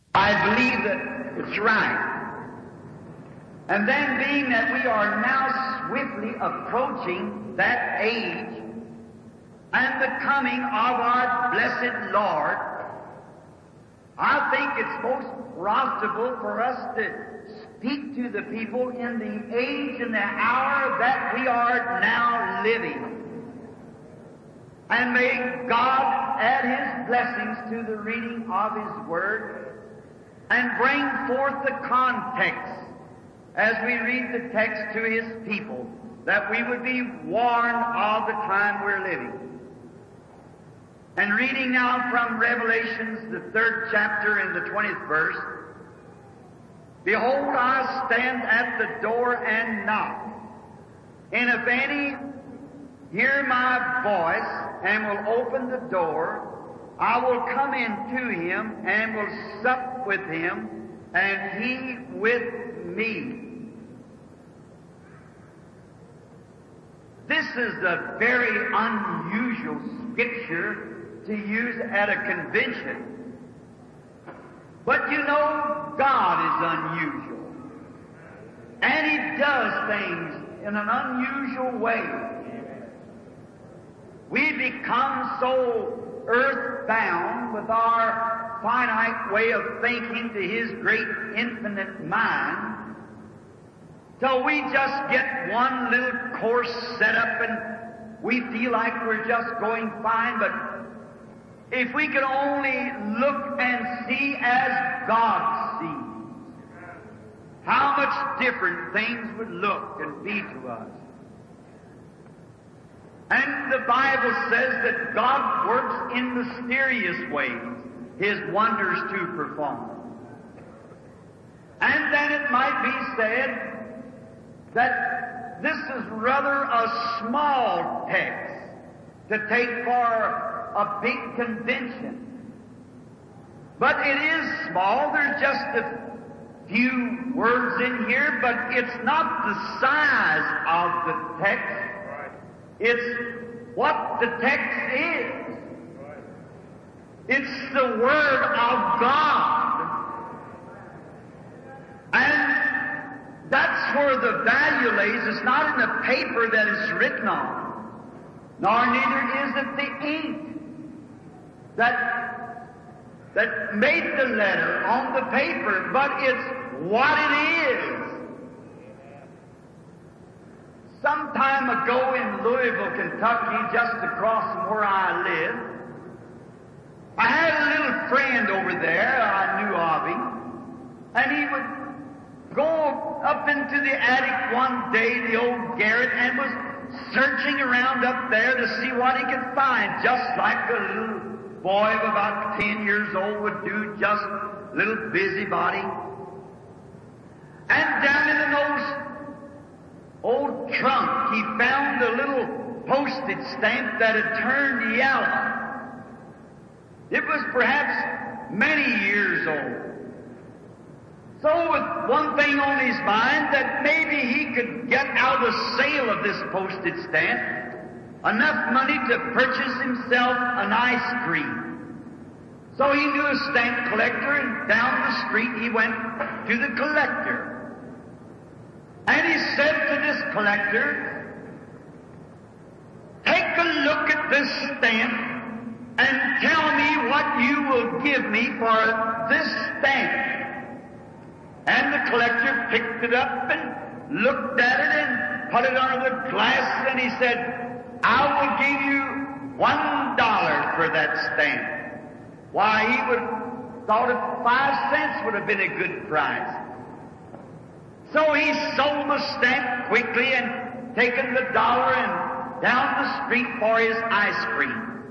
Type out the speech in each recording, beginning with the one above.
I believe that it's right. And then being that we are now swiftly approaching that age and the coming of our blessed Lord, I think it's most profitable for us to speak to the people in the age and the hour that we are now living. And may God add His blessings to the reading of His Word and bring forth the context as we read the text to His people, that we would be warned of the time we're living. And reading now from Revelations, the 3rd chapter and the 20th verse, "Behold, I stand at the door and knock. And if any hear my voice and will open the door, I will come in to him and will sup with him, and he with me." This is a very unusual scripture to use at a convention. But you know, God is unusual. And He does things in an unusual way. We become so earthbound with our finite way of thinking to His great infinite mind, till we just get one little course set up and we feel like we're just going fine. But if we could only look and see as God sees, how much different things would look and be to us. And the Bible says that God works in mysterious ways His wonders to perform. And then it might be said that this is rather a small text to take for a big convention. But it is small. There's just a few words in here, but it's not the size of the text. It's what the text is. It's the Word of God. And that's where the value lays. It's not in the paper that it's written on, nor neither is it the ink that made the letter on the paper, but it's what it is. Some time ago in Louisville, Kentucky, just across from where I live, I had a little friend over there I knew of him, and he would go up into the attic one day, the old garret, and was searching around up there to see what he could find, just like a little boy of about 10 years old would do, just a little busybody. And down in those old trunk, he found a little postage stamp that had turned yellow. It was perhaps many years old. So with one thing on his mind, that maybe he could get out of the sale of this postage stamp enough money to purchase himself an ice cream. So he knew a stamp collector, and down the street he went to the collector. And he said to this collector, "Take a look at this stamp and tell me what you will give me for this stamp." And the collector picked it up and looked at it and put it under the glass, and he said, "I will give you $1 for that stamp." Why, he would have thought if 5 cents would have been a good price. So he sold the stamp quickly and taken the $1 and down the street for his ice cream.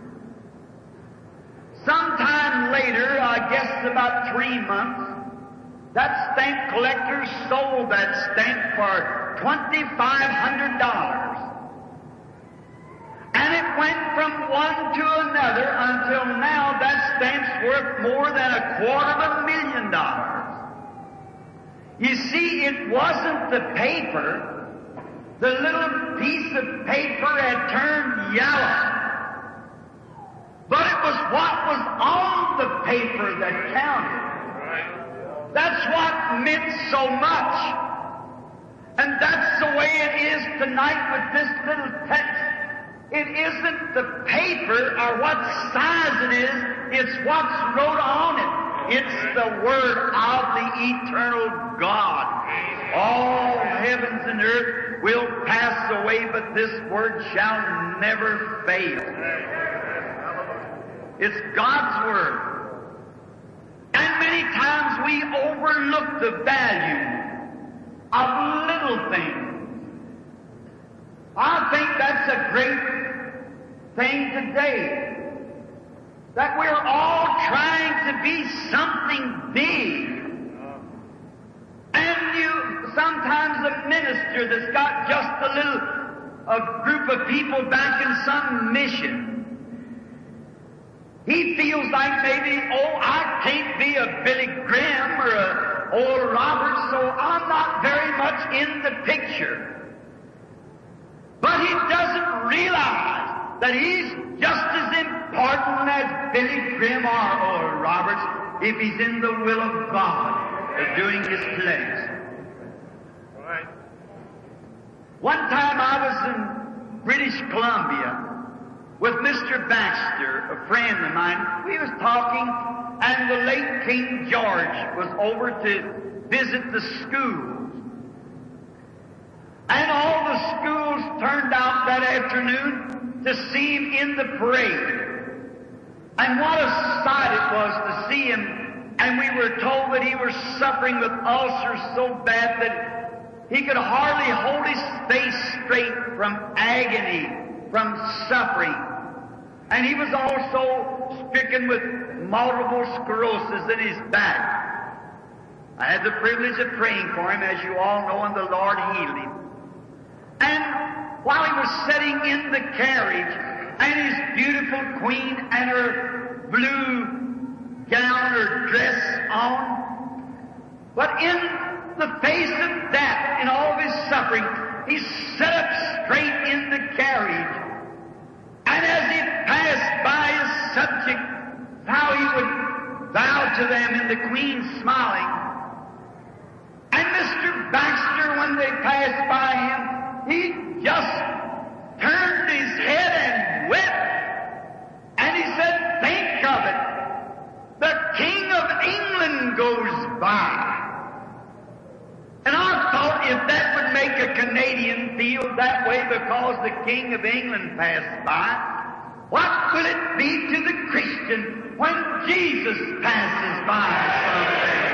Sometime later, I guess about 3 months, that stamp collector sold that stamp for $2,500. And it went from one to another until now that stamp's worth more than $250,000. You see, it wasn't the paper. The little piece of paper had turned yellow. But it was what was on the paper that counted. That's what meant so much. And that's the way it is tonight with this little text. It isn't the paper or what size it is, it's what's wrote on it. It's the Word of the eternal God. All heavens and earth will pass away, but this Word shall never fail. It's God's Word. And many times we overlook the value of little things. I think that's a great thing today, that we're all trying to be something big. And sometimes a minister that's got just a group of people back in some mission, he feels like maybe, I can't be a Billy Graham or a Oral Roberts, so I'm not very much in the picture. But he doesn't realize that he's just as important as Billy Graham or Oral Roberts if he's in the will of God, doing His pleasure. Right. One time I was in British Columbia with Mr. Baxter, a friend of mine. We was talking, and the late King George was over to visit the schools. And all the schools turned out that afternoon to see him in the parade. And what a sight it was to see him. And we were told that he was suffering with ulcers so bad that he could hardly hold his face straight from agony, from suffering. And he was also stricken with multiple sclerosis in his back. I had the privilege of praying for him, as you all know, and the Lord healed him. And while he was sitting in the carriage, and his beautiful queen and her blue gown or dress on, but in the face of death, in all of his suffering, he sat up straight in the carriage. And as he passed by his subject, how he would bow to them, and the queen smiling. And Mr. Baxter, when they passed by him, he just turned his head and wept. And he said, think of it. The King of England goes by. And I thought if that would make a Canadian feel that way because the King of England passed by, what will it be to the Christian when Jesus passes by someday?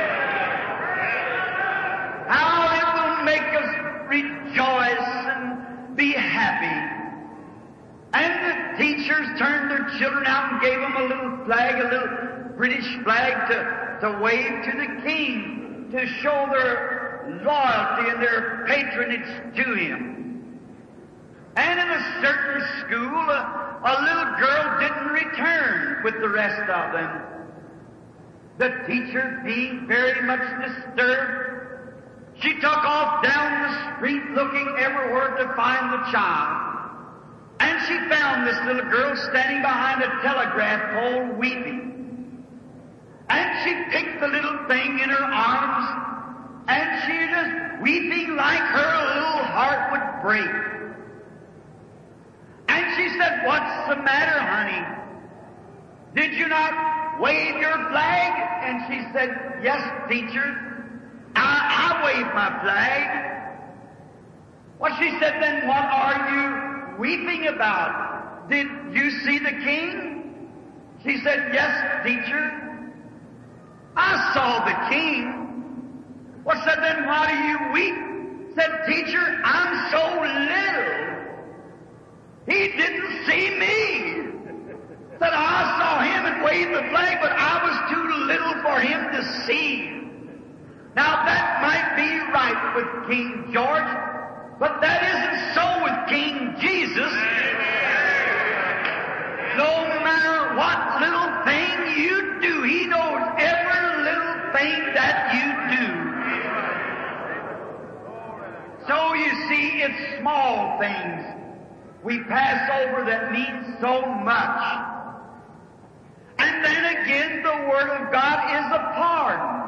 How it will make us rejoice and be happy. And the teachers turned their children out and gave them a little flag, a little British flag to wave to the King, to show their loyalty and their patronage to him. And in a certain school, a little girl didn't return with the rest of them. The teacher, being very much disturbed, she took off down the street looking everywhere to find the child. And she found this little girl standing behind a telegraph pole weeping. And she picked the little thing in her arms, and she just weeping like her little heart would break. And she said, what's the matter, honey? Did you not wave your flag? And she said, yes, teacher. I waved my flag. Well, she said, then what are you weeping about? Did you see the King? She said, yes, teacher. I saw the King. Well, said, then why do you weep? Said, teacher, I'm so little. He didn't see me. Said, I saw him and waved the flag, but I was too little for him to see. Now that might be right with King George, but that isn't so with King Jesus. No matter what little thing you do, He knows every little thing that you do. So you see, it's small things we pass over that mean so much. And then again, the Word of God is a pardon.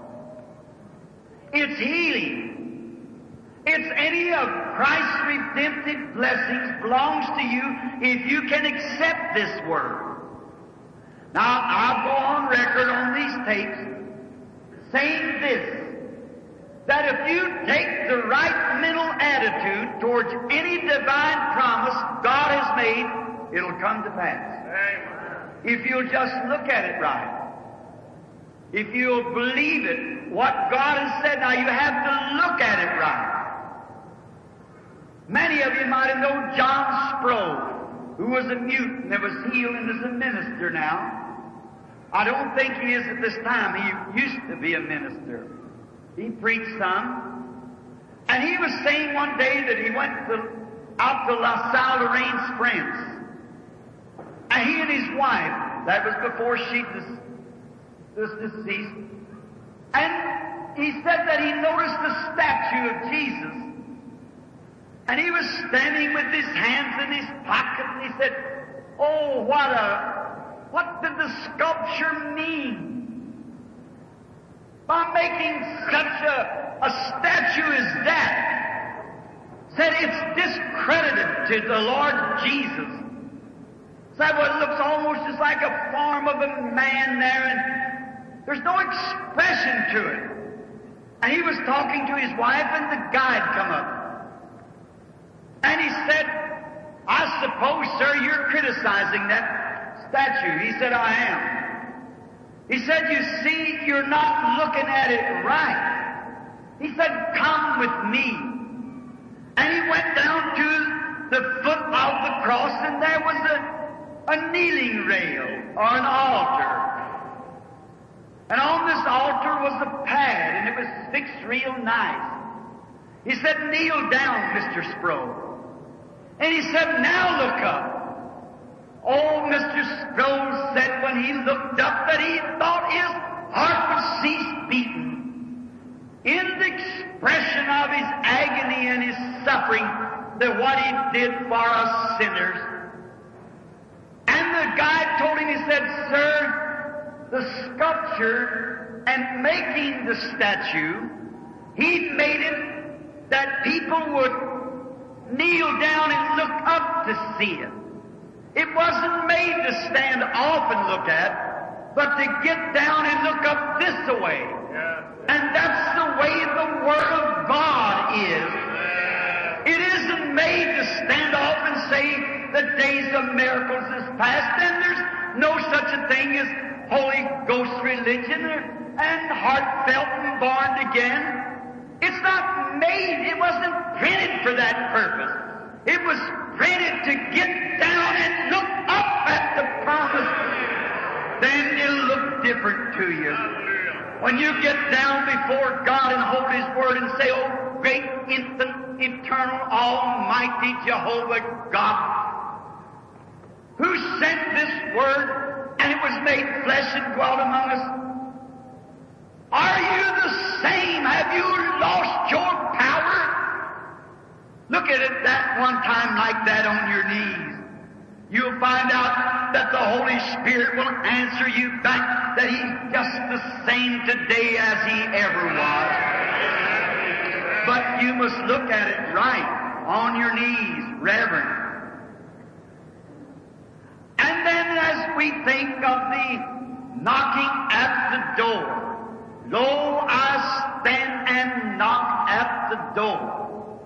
It's healing. It's any of Christ's redemptive blessings belongs to you if you can accept this Word. Now, I'll go on record on these tapes saying this, that if you take the right mental attitude towards any divine promise God has made, it'll come to pass. If you'll just look at it right. If you'll believe it, what God has said, now you have to look at it right. Many of you might have known John Sproul, who was a mute and was healed and is a minister now. I don't think he is at this time. He used to be a minister. He preached some. And he was saying one day that he went out to La Salle Lorraine's friends. And he and his wife, that was before she was deceased, and he said that he noticed the statue of Jesus. And he was standing with his hands in his pocket, and he said, "Oh, what did the sculpture mean? By making such a statue as that?" Said it's discredited to the Lord Jesus. Said, well, it looks almost just like a form of a man there, and there's no expression to it. And he was talking to his wife, and the guide come up. And he said, "I suppose, sir, you're criticizing that statue." He said, "I am." He said, "You see, you're not looking at it right." He said, "Come with me." And he went down to the foot of the cross, and there was a kneeling rail or an altar. And on this altar was a pad, and it was fixed real nice. He said, "Kneel down, Mr. Sproul." And he said, "Now look up." Oh, Mr. Sproul said when he looked up that he thought his heart would cease beating in the expression of his agony and his suffering, that what he did for us sinners. And the guide told him, he said, "Sir, the sculpture and making the statue, he made it that people would kneel down and look up to see it. It wasn't made to stand off and look at, but to get down and look up this way. And that's the way the Word of God is. It isn't made to stand off and say the days of miracles is past, and there's no such a thing as Holy Ghost religion and heartfelt and born again. It's not made, it wasn't printed for that purpose. It was printed to get down and look up at the promise. Then it'll look different to you. When you get down before God and hold His Word and say, "Oh, great, infinite, eternal, almighty Jehovah God, who sent this Word, and it was made flesh and dwelt among us. Are you the same? Have you lost your power?" Look at it that one time like that on your knees. You'll find out that the Holy Spirit will answer you back that He's just the same today as He ever was. But you must look at it right, on your knees, reverent. And then as we think of the knocking at the door, "Lo, I stand and knock at the door."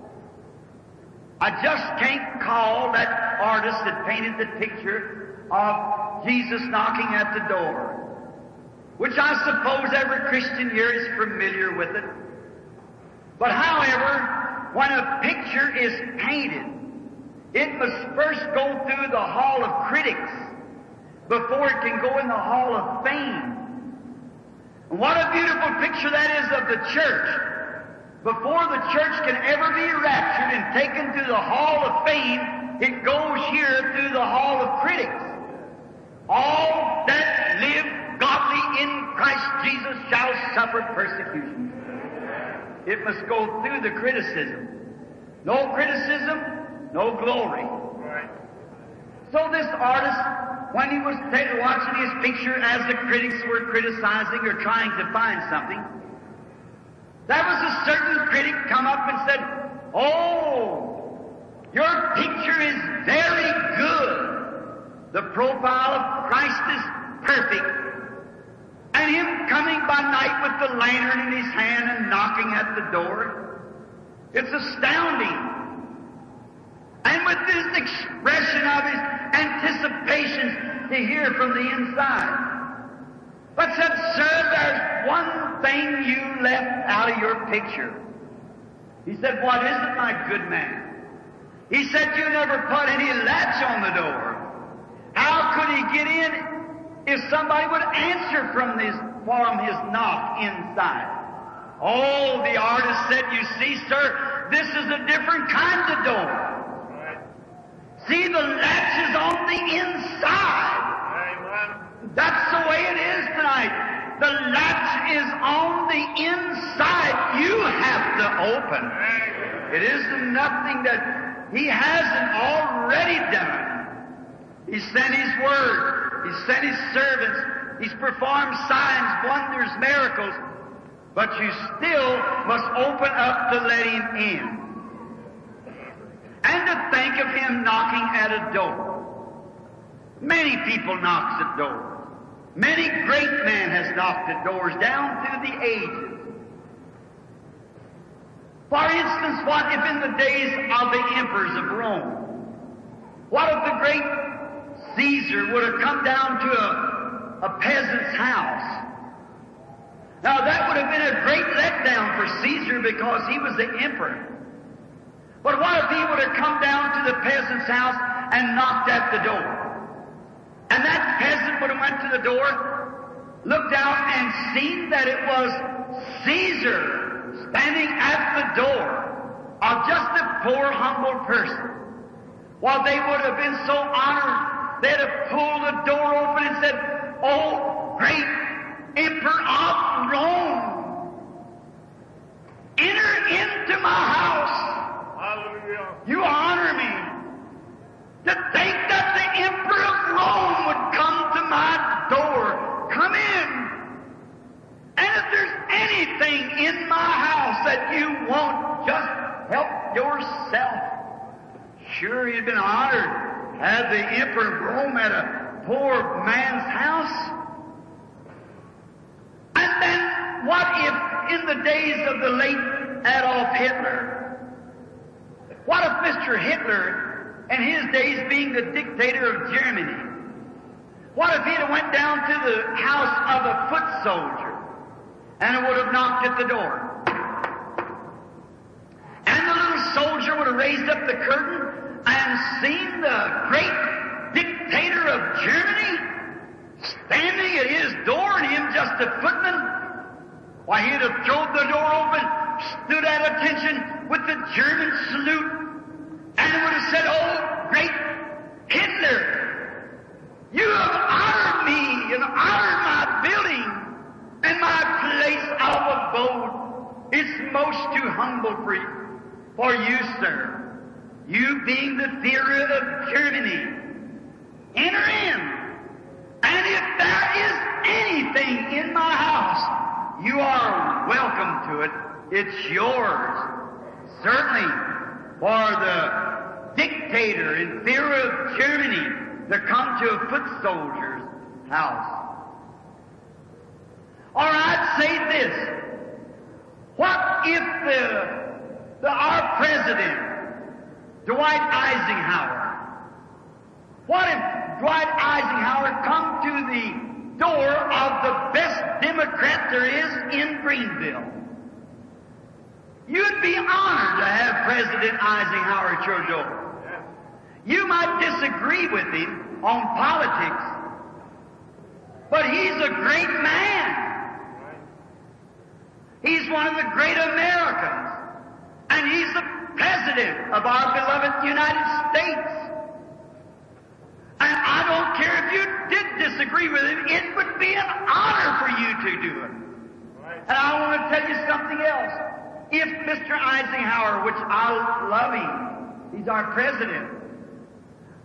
I just can't call that artist that painted the picture of Jesus knocking at the door, which I suppose every Christian here is familiar with it. But however, when a picture is painted, it must first go through the Hall of Critics before it can go in the Hall of Fame. And what a beautiful picture that is of the church. Before the church can ever be raptured and taken to the Hall of Fame, it goes here through the Hall of Critics. All that live godly in Christ Jesus shall suffer persecution. It must go through the criticism. No criticism, no glory. So this artist, when he was watching his picture as the critics were criticizing or trying to find something, there was a certain critic come up and said, "Oh, your picture is very good. The profile of Christ is perfect." And him coming by night with the lantern in his hand and knocking at the door, it's astounding. And with this expression of his anticipations to hear from the inside. But said, "Sir, there's one thing you left out of your picture." He said, "What is it, my good man?" He said, "You never put any latch on the door. How could he get in if somebody would answer from his knock inside?" Oh, the artist said, "You see, sir, this is a different kind of door. See, the latch is on the inside. That's the way it is tonight. The latch is on the inside. You have to open. It isn't nothing that He hasn't already done. He sent His Word. He sent His servants. He's performed signs, wonders, miracles. But you still must open up to let Him in. And to think of Him knocking at a door. Many people knocks at doors. Many great men has knocked at doors down through the ages. For instance, what if in the days of the emperors of Rome, what if the great Caesar would have come down to a peasant's house? Now that would have been a great letdown for Caesar because he was the emperor. But what if he would have come down to the peasant's house and knocked at the door? And that peasant would have went to the door, looked out and seen that it was Caesar standing at the door of just a poor, humble person. Well, they would have been so honored, they'd have pulled the door open and said, "Oh, great Emperor of Rome, enter into my house. You honor me. To think that the Emperor of Rome would come to my door. Come in. And if there's anything in my house that you want, just help yourself." Sure, he'd been honored to have the Emperor of Rome at a poor man's house. And then, what if in the days of the late Adolf Hitler, what if Mr. Hitler, in his days being the dictator of Germany, what if he'd have went down to the house of a foot soldier and would have knocked at the door? And the little soldier would have raised up the curtain and seen the great dictator of Germany standing at his door and him just a footman. Why, he'd have thrown the door open, stood at attention with the German salute, and would have said, "Oh, great Hitler, you have honored me and honored my building and my place of abode. It's most too humble for you, sir. You being the Führer of Germany, enter in. And if there is anything in my house, you are welcome to it. It's yours." Certainly, for the dictator and Führer of Germany to come to a foot soldier's house. Or I'd say this: what if our president, Dwight Eisenhower, what if Dwight Eisenhower come to the door of the best Democrat there is in Greenville? You'd be honored to have President Eisenhower at your door. You might disagree with him on politics, but he's a great man. He's one of the great Americans, and he's the President of our beloved United States. And I don't care if you did disagree with him, it would be an honor for you to do it. And I want to tell you something else. If Mr. Eisenhower, which I love him, he's our president,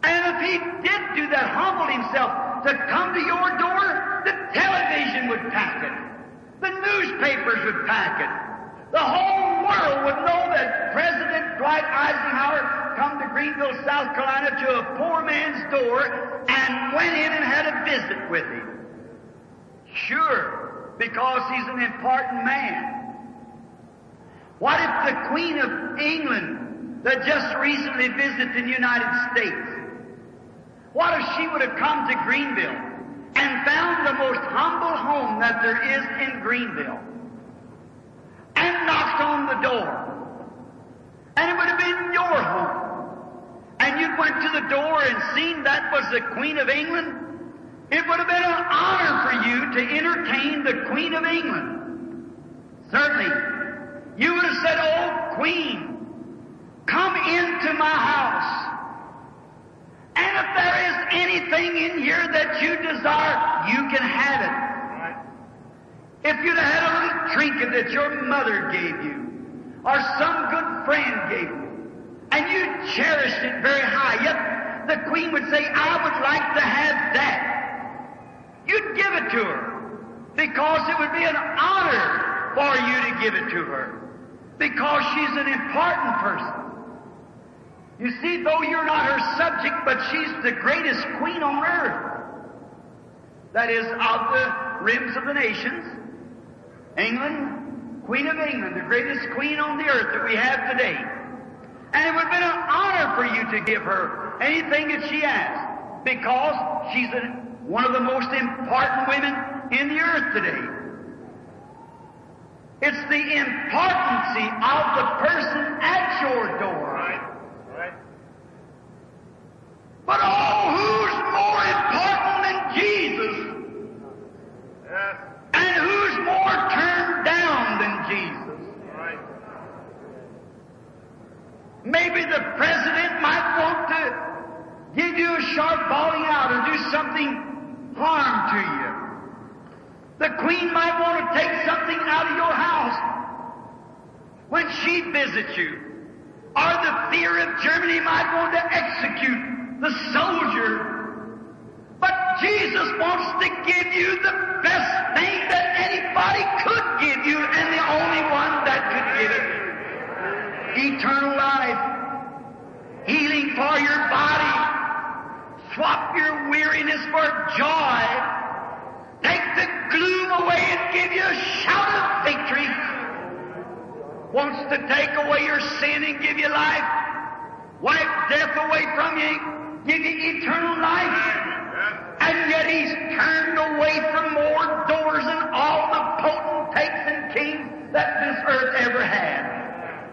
And if he did do that, humble himself to come to your door, the television would pack it. The newspapers would pack it. The whole world would know that President Dwight Eisenhower come to Greenville, South Carolina to a poor man's door and went in and had a visit with him. Sure, because he's an important man. What if the Queen of England that just recently visited the United States, what if she would have come to Greenville and found the most humble home that there is in Greenville and knocked on the door? And it would have been your home. And you went to the door and seen that was the Queen of England. It would have been an honor for you to entertain the Queen of England. Certainly. You would have said, "Oh, Queen, come into my house. And if there is anything in here that you desire, you can have it." If you'd have had a little trinket that your mother gave you, or some good friend gave you, and you cherished it very high, yet the Queen would say, "I would like to have that," you'd give it to her, because it would be an honor for you to give it to her, because she's an important person. You see, though you're not her subject, but she's the greatest queen on earth. That is, of the rims of the nations. England, Queen of England, the greatest queen on the earth that we have today. And it would have been an honor for you to give her anything that she asked, because she's one of the most important women in the earth today. It's the importancy of the person at your door. But oh, who's more important than Jesus? Yes. And who's more turned down than Jesus? Right. Maybe the president might want to give you a sharp bawling out or do something harm to you. The Queen might want to take something out of your house when she visits you. Or the fear of Germany might want to execute the soldier. But Jesus wants to give you the best thing that anybody could give you, and the only one that could give it. Eternal life. Healing for your body. Swap your weariness for joy. Take the gloom away and give you a shout of victory. Wants to take away your sin and give you life. Wipe death away from you, give you eternal life. And yet He's turned away from more doors than all the potentates and kings that this earth ever had.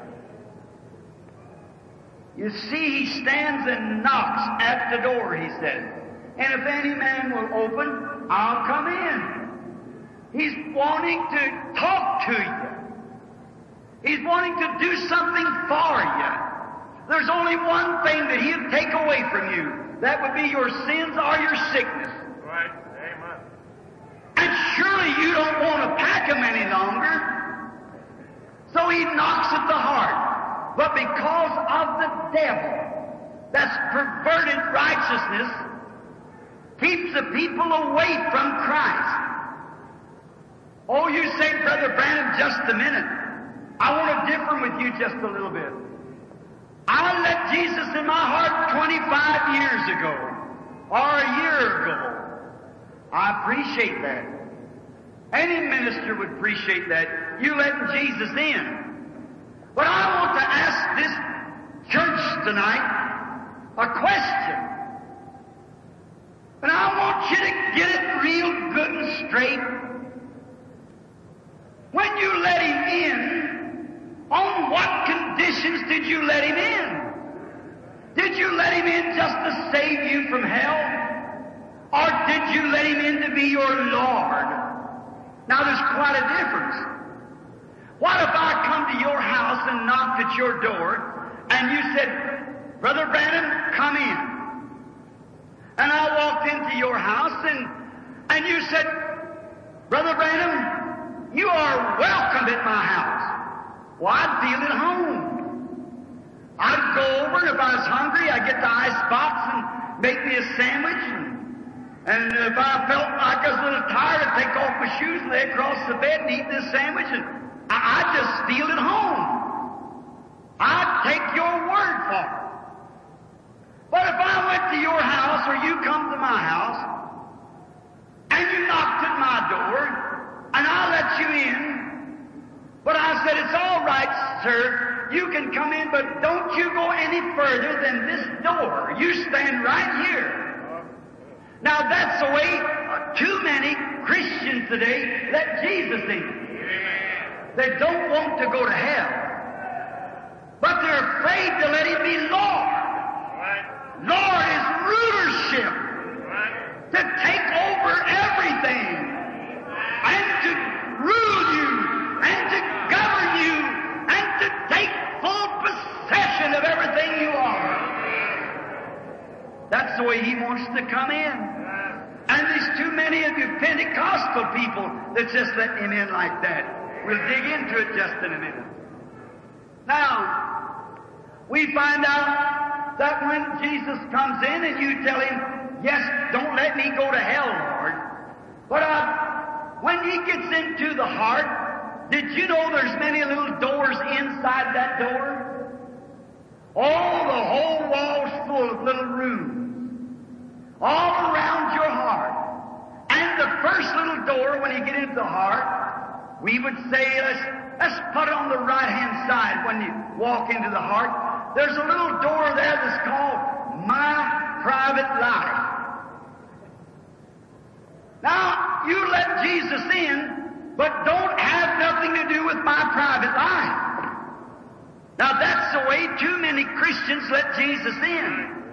You see, He stands and knocks at the door, He says. And if any man will open, I'll come in. He's wanting to talk to you. He's wanting to do something for you. There's only one thing that He'll take away from you. That would be your sins or your sickness. Right. Amen. And surely you don't want to pack them any longer. So He knocks at the heart. But because of the devil that's perverted righteousness, keeps the people away from Christ. Oh, you say, Brother Branham, just a minute. I want to differ with you just a little bit. I let Jesus in my heart 25 years ago, or a year ago. I appreciate that. Any minister would appreciate that. You letting Jesus in. But I want to ask this church tonight a question. And I want you to get it real good and straight. When you let Him in, on what conditions did you let Him in? Did you let Him in just to save you from hell? Or did you let Him in to be your Lord? Now there's quite a difference. What if I come to your house and knocked at your door and you said, Brother Branham, come in. And I walked into your house and you said, Brother Branham, you are welcome at my house. Well, I'd feel at home. I'd go over, and if I was hungry, I'd get the ice box and make me a sandwich. And if I felt like I was a little tired, I'd take off my shoes, lay across the bed, and eat this sandwich, and I'd just steal it home. I'd take your word for it. But if I went to your house, or you come to my house, and you knocked at my door, and I let you in, but I said, it's all right, sir, you can come in, but don't you go any further than this door. You stand right here. Now that's the way too many Christians today let Jesus in. They don't want to go to hell, but they're afraid to let Him be Lord. Lord is rulership, to take over everything, and to rule you, and to govern you, and to take full possession of everything you are. That's the way He wants to come in. And there's too many of you Pentecostal people that just let Him in like that. We'll dig into it just in a minute. Now, we find out that when Jesus comes in and you tell Him, yes, don't let me go to hell, Lord. But when He gets into the heart, did you know there's many little doors inside that door? Oh, the whole wall's full of little rooms, all around your heart. And the first little door, when you get into the heart, we would say, let's put it on the right-hand side when you walk into the heart. There's a little door there that's called My Private Life. Now, you let Jesus in, but don't have nothing to do with my private life. Now, that's the way too many Christians let Jesus in.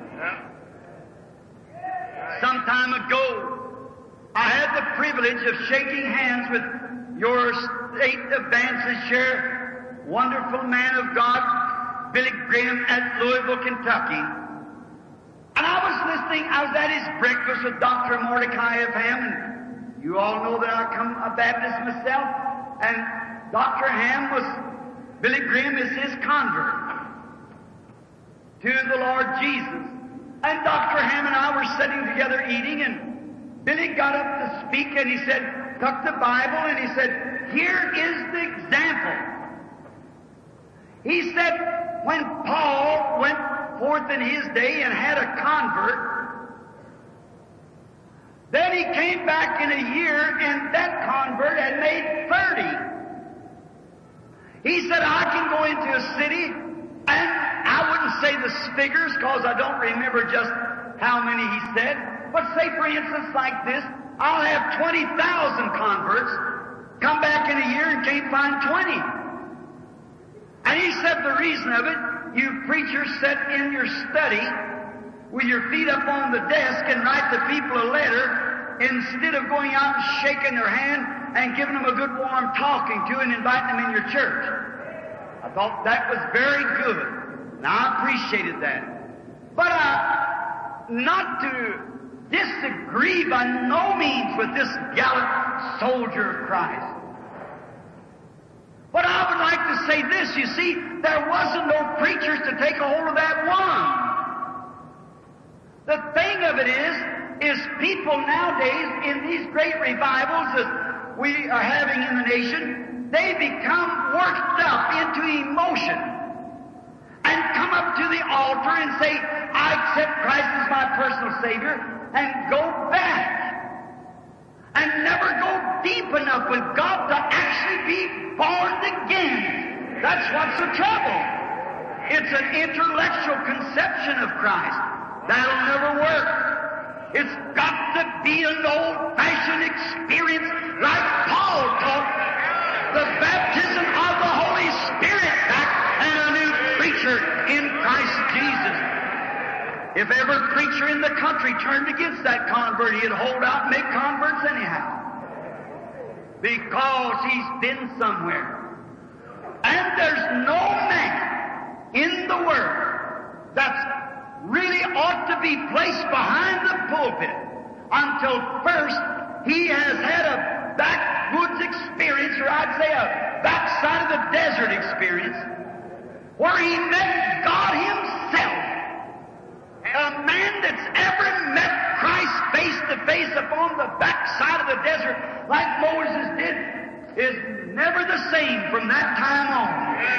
Some time ago, I had the privilege of shaking hands with your state advances chair, wonderful man of God, Billy Graham at Louisville, Kentucky. And I was listening, I was at his breakfast with Dr. Mordecai F. Ham, and you all know that I come a Baptist myself, and Dr. Ham Billy Graham is his convert to the Lord Jesus. And Dr. Ham and I were sitting together eating, and Billy got up to speak, and he said, took the Bible, and he said, here is the example. He said, when Paul went forth in his day and had a convert, then he came back in a year, and that convert had made 30. He said, I can go into a city, and I wouldn't say the figures, because I don't remember just how many he said, but say, for instance, like this, I'll have 20,000 converts, come back in a year and can't find 20. And he said the reason of it, you preachers sit in your study with your feet up on the desk and write the people a letter instead of going out and shaking their hand and giving them a good warm talking to and inviting them in your church. I thought that was very good, and I appreciated that. But not to disagree by no means with this gallant soldier of Christ. But I would like to say this, you see, there wasn't no preachers to take a hold of that one. The thing of it is people nowadays in these great revivals that we are having in the nation, they become worked up into emotion and come up to the altar and say, I accept Christ as my personal Savior, and go back. And never go deep enough with God to actually be born again. That's what's the trouble. It's an intellectual conception of Christ. That'll never work. It's got to be an old-fashioned experience like Paul taught, the baptism of the Holy Spirit back and a new creature in Christ Jesus. If every preacher in the country turned against that convert, he'd hold out and make converts anyhow. Because he's been somewhere. And there's no man in the world that's really ought to be placed behind the pulpit until first he has had a backwoods experience, or I'd say a backside of the desert experience, where he met God up on the backside of the desert like Moses did is never the same from that time on.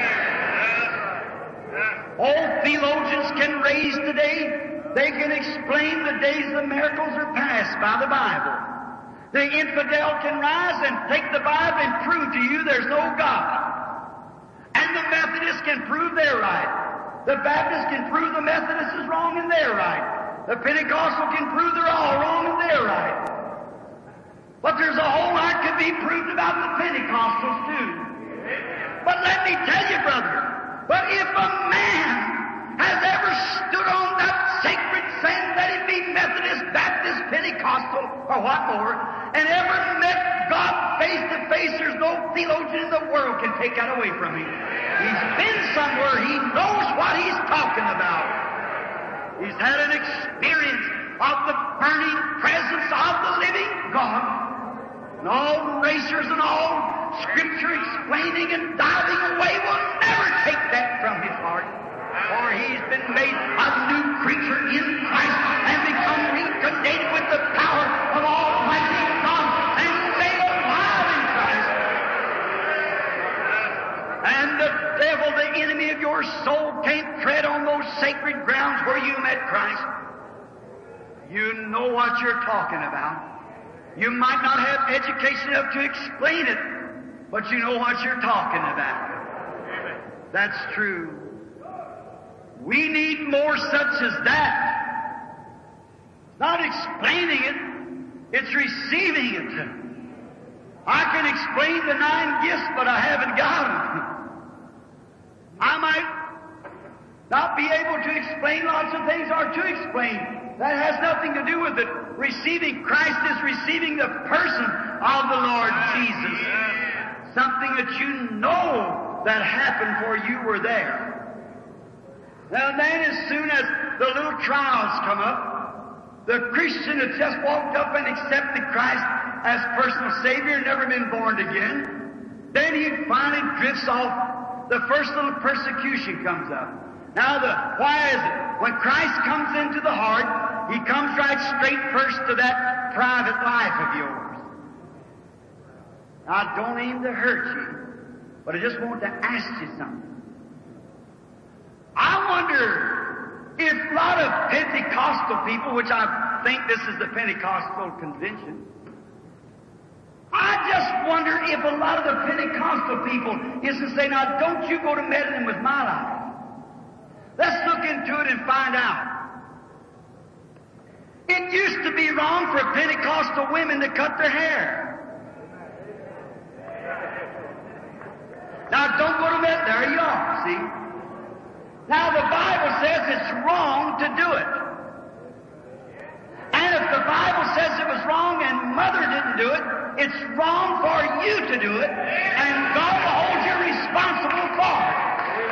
All theologians can raise today, they can explain the days of the miracles are past by the Bible. The infidel can rise and take the Bible and prove to you there's no God. And the Methodists can prove they're right. The Baptists can prove the Methodists is wrong and they're right. The Pentecostal can prove they're all wrong and they're right. But there's a whole lot could be proved about the Pentecostals too. But let me tell you, brother, but if a man has ever stood on that sacred sand, let it be Methodist, Baptist, Pentecostal, or what more, and ever met God face to face, there's no theologian in the world can take that away from him. He's been somewhere. He knows what he's talking about. He's had an experience of the burning presence of the living God. And all racers and all Scripture explaining and diving away will never take that from his heart. For he's been made a new creature in Christ and become reconnected with the power of Almighty God and made alive in Christ. And the devil, the enemy of your soul, can't tread on those sacred grounds where you met Christ. You know what you're talking about. You might not have education enough to explain it, but you know what you're talking about. That's true. We need more such as that. Not explaining it, it's receiving it. I can explain the 9 gifts, but I haven't got them. I might not be able to explain lots of things or to explain. That has nothing to do with it. Receiving Christ is receiving the person of the Lord Jesus. Something that you know that happened for you were there. Now then, as soon as the little trials come up, the Christian has just walked up and accepted Christ as personal Savior, never been born again, then he finally drifts off. The first little persecution comes up. Now, why is it? When Christ comes into the heart, He comes right straight first to that private life of yours. I don't aim to hurt you, but I just want to ask you something. I wonder if a lot of Pentecostal people, which I think this is the Pentecostal convention, I just wonder if a lot of the Pentecostal people is to say, now don't you go to meddling with my life. Let's look into it and find out. It used to be wrong for Pentecostal women to cut their hair. Now don't go to meddling. There you are, see? Now the Bible says it's wrong to do it. And if the Bible says it was wrong and Mother didn't do it, it's wrong for you to do it, and God will hold you responsible for it.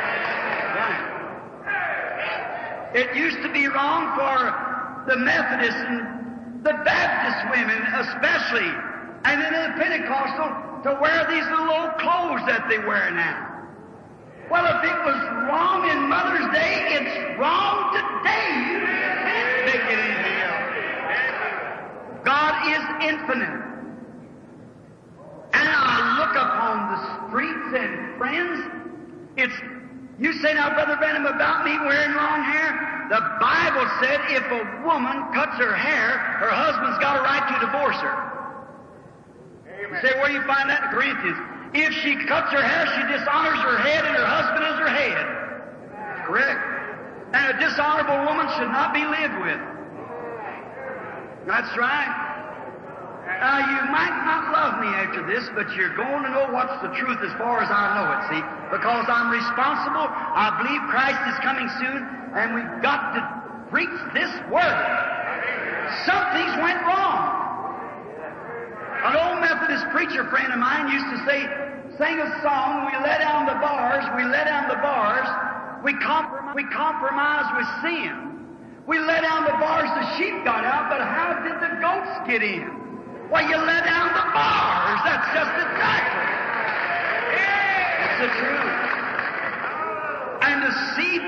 It used to be wrong for the Methodists and the Baptist women especially, and then the Pentecostal, to wear these little old clothes that they wear now. Well, if it was wrong in Mother's Day, it's wrong today. You can't make it anything else. God is infinite. And I look upon the streets and friends, you say now, Brother Branham, about me wearing long hair? The Bible said if a woman cuts her hair, her husband's got a right to divorce her. Amen. You say, where do you find that in Corinthians? If she cuts her hair, she dishonors her head, and her husband is her head. Correct. And a dishonorable woman should not be lived with. That's right. Now, you might not love me after this, but you're going to know what's the truth as far as I know it, see? Because I'm responsible. I believe Christ is coming soon, and we've got to preach this word. Something's went wrong. An old Methodist preacher friend of mine used to sing a song, we let down the bars, we compromise with sin. We let down the bars, the sheep got out, but how did the goats get in? Well, you let down the bars. That's just exactly. It's the truth. And to see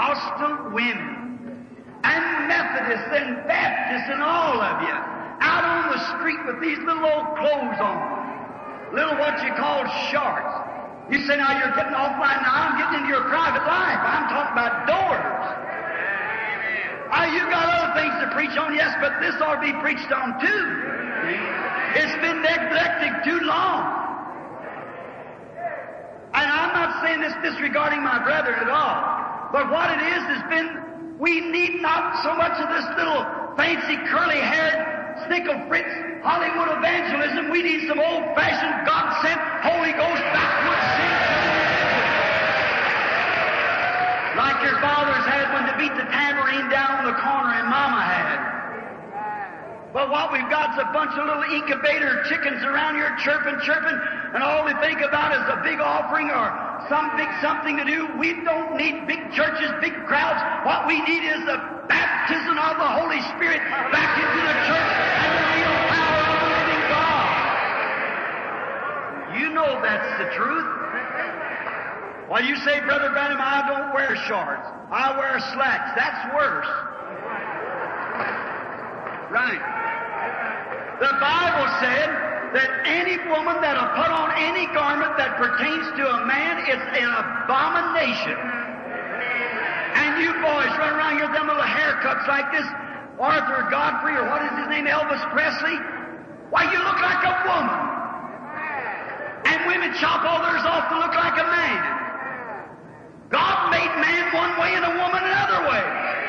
Pentecostal women and Methodists and Baptists and all of you out street with these little old clothes on, little what you call shorts. You say, now you're getting off line. Now I'm getting into your private life. I'm talking about doors. You got other things to preach on, yes, but this ought to be preached on too. It's been neglected too long. And I'm not saying this disregarding my brethren at all. But what it is has been, we need not so much of this little fancy curly-haired, snickle-fritz Hollywood evangelism. We need some old-fashioned, God-sent, Holy Ghost backward sin. Like your fathers had when they beat the tambourine down on the corner and Mama had. But what we've got is a bunch of little incubator chickens around here chirping, and all they think about is a big offering or some big something to do. We don't need big churches, big crowds. What we need is the baptism of the Holy Spirit back into the church and the real power of the living God. You know that's the truth. Well, you say, Brother Branham, I don't wear shorts. I wear slacks. That's worse. Right. The Bible said that any woman that'll put on any garment that pertains to a man is an abomination. And you boys run around here with them little haircuts like this, Arthur Godfrey, or what is his name, Elvis Presley. Why, you look like a woman. And women chop all theirs off to look like a man. God made man one way and a woman another way.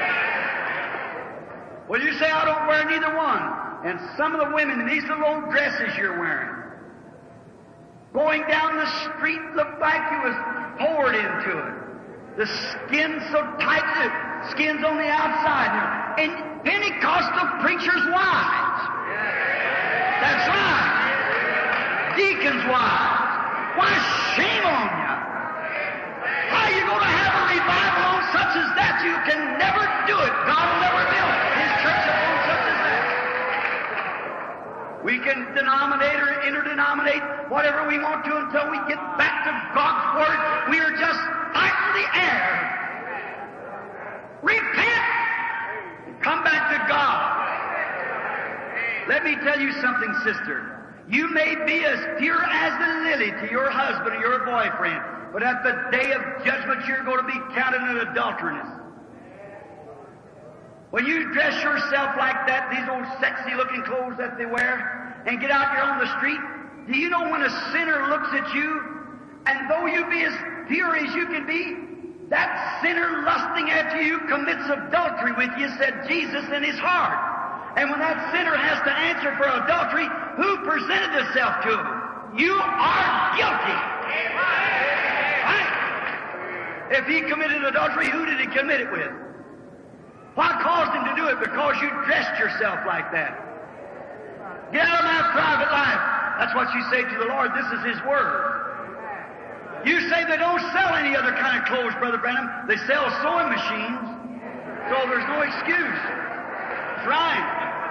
Well, you say, I don't wear neither one. And some of the women in these little old dresses you're wearing, going down the street, looked like you was poured into it. The skin's so tight, the skin's on the outside. And Pentecostal preachers' wives. That's right. Deacons' wives. Why, shame on you. How are you going to have a revival on such as that? You can never do it. God will never build His church upon such as that. We can denominate or interdenominate whatever we want to until we get back to God's Word. We are just fighting the air. Repent and come back to God. Let me tell you something, sister. You may be as pure as the lily to your husband or your boyfriend, but at the day of judgment, you're going to be counted an adulteress. When you dress yourself like that, these old sexy-looking clothes that they wear, and get out here on the street, do you know when a sinner looks at you, and though you be as pure as you can be, that sinner lusting after you commits adultery with you, said Jesus in his heart. And when that sinner has to answer for adultery, who presented himself to him? You are guilty. Right? If he committed adultery, who did he commit it with? What caused him to do it? Because you dressed yourself like that. Get out of my private life. That's what you say to the Lord. This is His Word. You say they don't sell any other kind of clothes, Brother Branham. They sell sewing machines. So there's no excuse. That's right.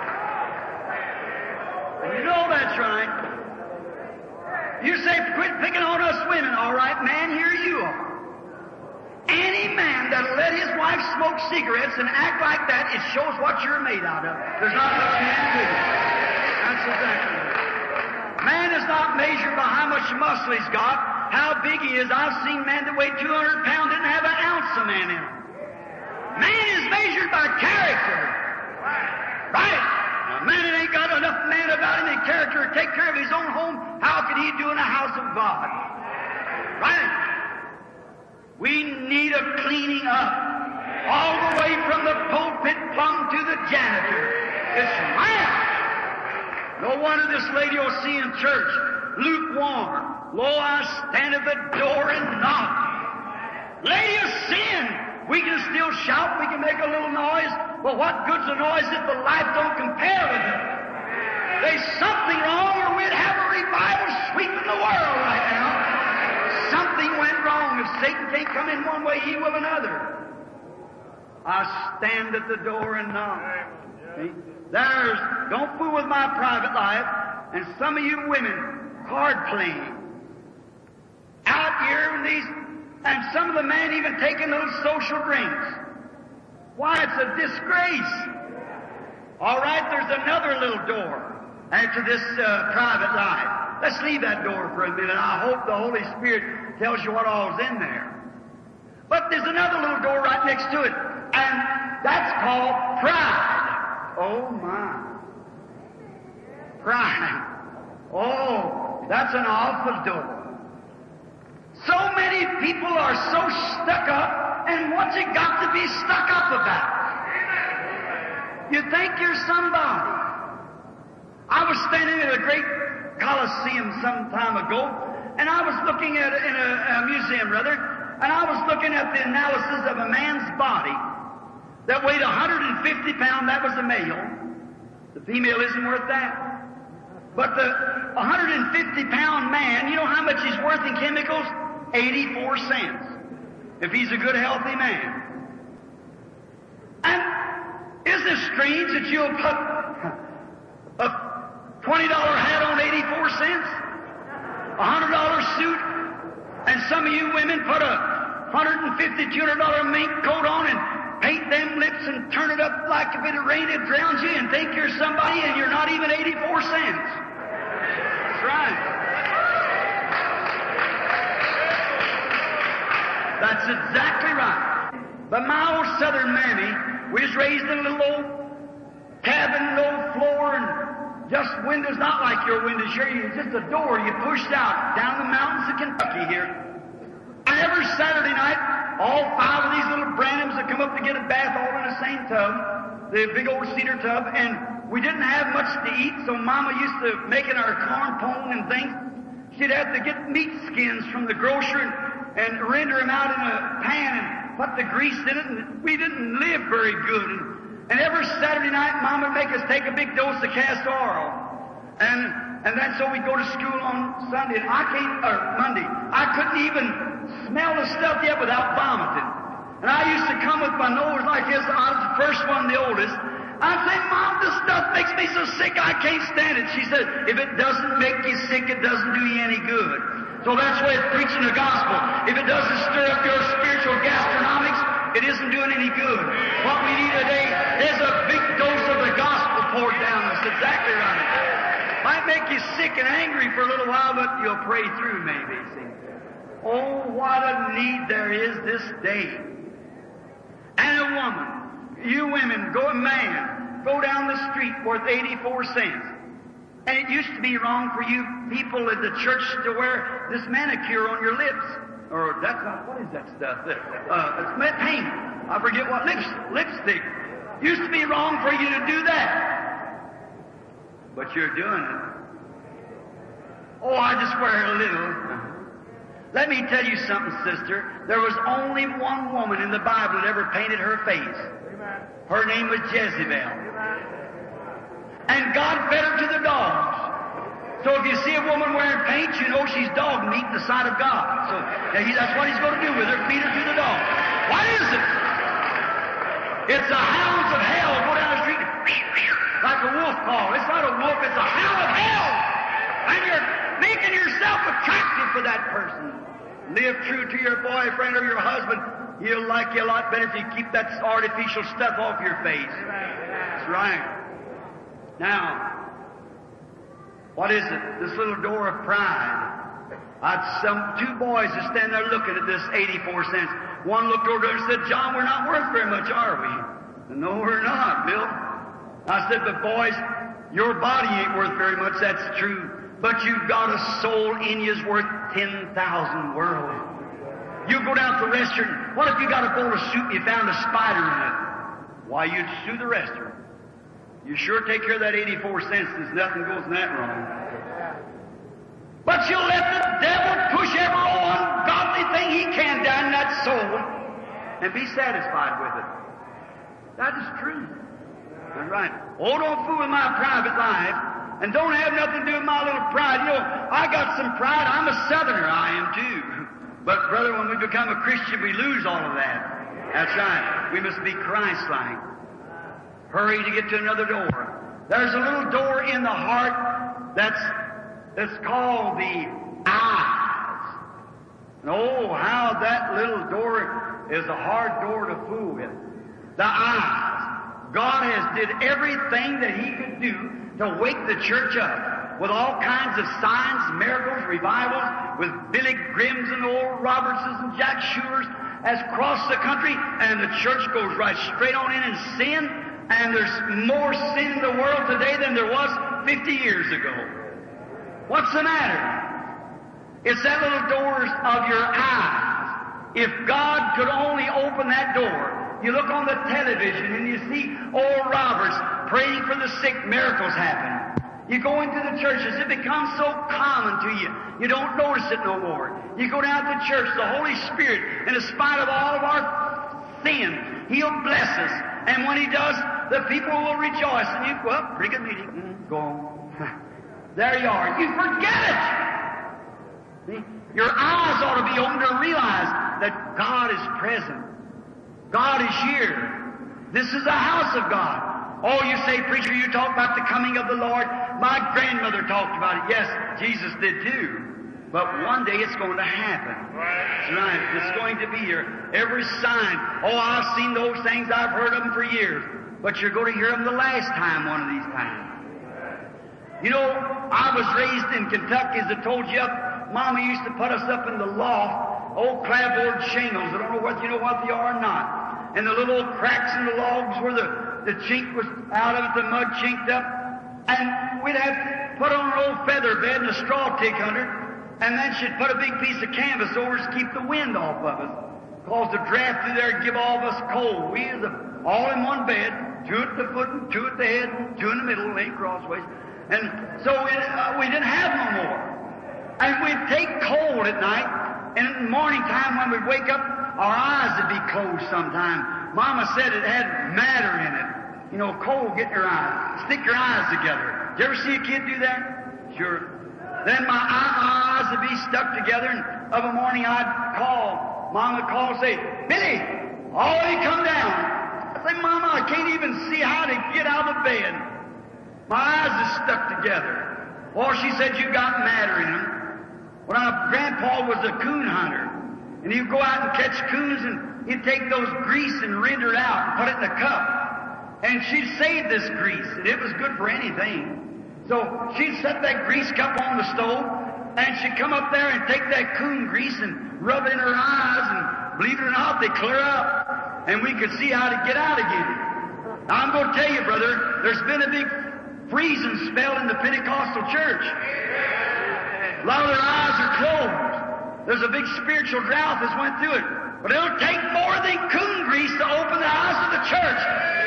You know that's right. You say, quit picking on us women. All right, man, here you are. Any man that'll let his wife smoke cigarettes and act like that, it shows what you're made out of. There's not much man to you. That's exactly it. Man is not measured by how much muscle he's got, how big he is. I've seen men that weigh 200 pounds didn't have an ounce of man in them. Man is measured by character. Right? A man that ain't got enough man about him and character to take care of his own home, how could he do in a house of God? Right? We need a cleaning up, all the way from the pulpit plumb to the janitor. It's right. No wonder this lady will see in church, lukewarm. Lo, I stand at the door and knock. Lady of sin. We can still shout, we can make a little noise, but what good's the noise if the life don't compare with it? There's something wrong, or we'd have a revival sweeping the world right now. Something went wrong. If Satan can't come in one way, he will another. I stand at the door and knock. See? Don't fool with my private life. And some of you women, card playing. Out here in these, and some of the men even taking little social drinks. Why, it's a disgrace. All right, there's another little door. after this private life. Let's leave that door for a minute. I hope the Holy Spirit tells you what all's in there. But there's another little door right next to it, and that's called pride. Oh, my. Pride. Oh, that's an awful door. So many people are so stuck up, and what's it got to be stuck up about? You think you're somebody. I was standing at a great Coliseum some time ago, and I was looking at in a museum, rather, and I was looking at the analysis of a man's body that weighed 150 pounds. That was a male. The female isn't worth that. But the 150-pound man, you know how much he's worth in chemicals? 84 cents. If he's a good, healthy man. And isn't it strange that you'll put a $20 hat on 84 cents? A $100 suit? And some of you women put a $150, $200 mink coat on and paint them lips and turn it up like if it had rained, it drowns you, and think you're somebody and you're not even 84 cents. That's right. That's exactly right. But my old southern mammy, we was raised in a little old cabin, low floor, and just windows, not like your windows here. It's just a door you pushed out down the mountains of Kentucky here. And every Saturday night, all 5 of these little Branhams would come up to get a bath all in the same tub, the big old cedar tub, and we didn't have much to eat, so Mama used to make in our corn pone and things. She'd have to get meat skins from the grocer and render them out in a pan and put the grease in it, and we didn't live very good. And every Saturday night, Mom would make us take a big dose of castor oil. And then so we'd go to school on Sunday, and Monday. I couldn't even smell the stuff yet without vomiting. And I used to come with my nose like this. I was the first one, the oldest. I'd say, Mom, this stuff makes me so sick I can't stand it. She said, if it doesn't make you sick, it doesn't do you any good. So that's why it's preaching the gospel. If it doesn't stir up your spiritual gastronomics, it isn't doing any good. What we need today is a big dose of the gospel poured down us. Exactly right. Might make you sick and angry for a little while, but you'll pray through maybe. See? Oh, what a need there is this day. And a woman, you women, a man, go down the street worth 84 cents. And it used to be wrong for you people in the church to wear this manicure on your lips. Or that's not, what is that stuff? It's paint. I forget what, lipstick. Used to be wrong for you to do that. But you're doing it. Oh, I just wear a little. Let me tell you something, sister. There was only one woman in the Bible that ever painted her face. Her name was Jezebel. And God fed her to the dogs. So if you see a woman wearing paint, you know she's dog meat in the sight of God. So that's what He's going to do with her, feed her to the dogs. What is it? It's the hounds of hell go down the street like a wolf call. It's not a wolf, it's a hound of hell. And you're making yourself attractive for that person. Live true to your boyfriend or your husband. He'll like you a lot better if you keep that artificial stuff off your face. That's right. Now, what is it? This little door of pride. Two boys are standing there looking at this 84 cents. One looked over there and said, John, we're not worth very much, are we? No, we're not, Bill. I said, but boys, your body ain't worth very much, that's true. But you've got a soul in you's worth 10,000 worlds. You go down to the restaurant. What if you got a bowl of soup and you found a spider in it? Why, you'd sue the restaurant. You sure take care of that 84 cents. There's nothing goes in that wrong. But you'll let the devil push every ungodly thing he can down in that soul and be satisfied with it. That is true. That's right. Oh, don't fool with my private life. And don't have nothing to do with my little pride. You know, I got some pride. I'm a Southerner. I am too. But, brother, when we become a Christian, we lose all of that. That's right. We must be Christ-like. Hurry to get to another door. There's a little door in the heart that's called the eyes. And oh, how that little door is a hard door to fool with. The eyes. God has did everything that He could do to wake the church up with all kinds of signs, miracles, revivals, with Billy Grims and Oral Robertses and Jack Shulers as across the country, and the church goes right straight on in sin, and there's more sin in the world today than there was 50 years ago. What's the matter? It's that little doors of your eyes. If God could only open that door, you look on the television and you see Oral Roberts praying for the sick, miracles happen. You go into the churches, it becomes so common to you, you don't notice it no more. You go down to church, the Holy Spirit, in spite of all of our sin, He'll bless us. And when He does, the people will rejoice. And you go up, pretty good meeting, go on. There you are. You forget it. See? Your eyes ought to be open to realize that God is present. God is here. This is a house of God. Oh, you say, preacher, you talk about the coming of the Lord. My grandmother talked about it. Yes, Jesus did too. But one day it's going to happen. That's right. It's going to be here. Every sign. Oh, I've seen those things. I've heard of them for years. But you're going to hear them the last time one of these times. You know, I was raised in Kentucky, as I told you. Mama used to put us up in the loft, old clapboard shingles. I don't know whether you know what they are or not. And the little cracks in the logs where the chink was out of it, the mud chinked up. And we'd have to put on an old feather bed and a straw tick under it. And then she'd put a big piece of canvas over us to keep the wind off of us. Cause the draft through there would give all of us cold. We was all in one bed, two at the foot and two at the head, and two in the middle, laid crossways. And so we didn't have no more. And we'd take cold at night, and in the morning time when we'd wake up, our eyes would be closed sometime. Mama said it had matter in it. You know, cold, get your eyes. Stick your eyes together. Did you ever see a kid do that? Sure. Then my eyes would be stuck together, and of a morning I'd call. Mama would call and say, Billy, already come down. I'd say, Mama, I can't even see how to get out of bed. My eyes are stuck together. Or she said, you got matter in them. When our grandpa was a coon hunter, and he'd go out and catch coons, and he'd take those grease and render it out and put it in a cup. And she'd save this grease, and it was good for anything. So she'd set that grease cup on the stove, and she'd come up there and take that coon grease and rub it in her eyes, and believe it or not, they clear up, and we could see how to get out again. Now I'm going to tell you, brother, there's been a big freezing spell in the Pentecostal church. A lot of their eyes are closed. There's a big spiritual drought that's went through it. But it'll take more than coon grease to open the eyes of the church.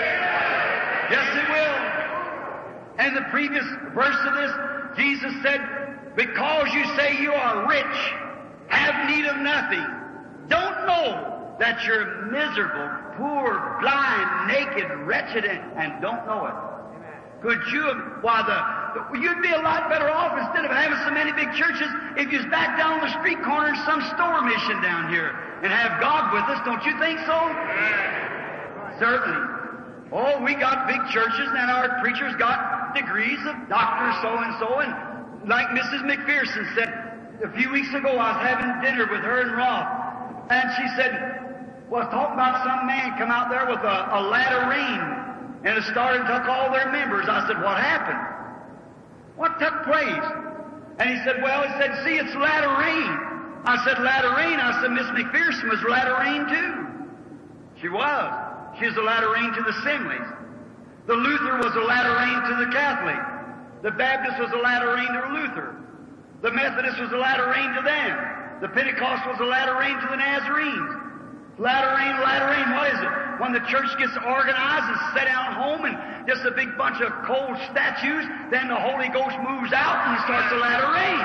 Yes, it will. And the previous verse of this, Jesus said, because you say you are rich, have need of nothing, don't know that you're miserable, poor, blind, naked, wretched, and don't know it. Could you have, you'd be a lot better off instead of having so many big churches if you was back down on the street corner in some store mission down here and have God with us. Don't you think so? Certainly. Oh, we got big churches and our preachers got degrees of Dr. So-and-so, and like Mrs. McPherson said a few weeks ago, I was having dinner with her and Roth, and she said, well, talk about some man come out there with a latrine. And it started and took all their members. I said, what happened? What took place? And he said, see, it's latrine. I said, latrine? I said, Miss McPherson was latrine too. She was. She was a latrine to the Assemblies. The Luther was a latrine to the Catholic. The Baptist was a latrine to Luther. The Methodist was a latrine to them. The Pentecost was a latrine to the Nazarenes. Latrine, what is it? When the church gets organized and set down home and just a big bunch of cold statues, then the Holy Ghost moves out and starts a latrine.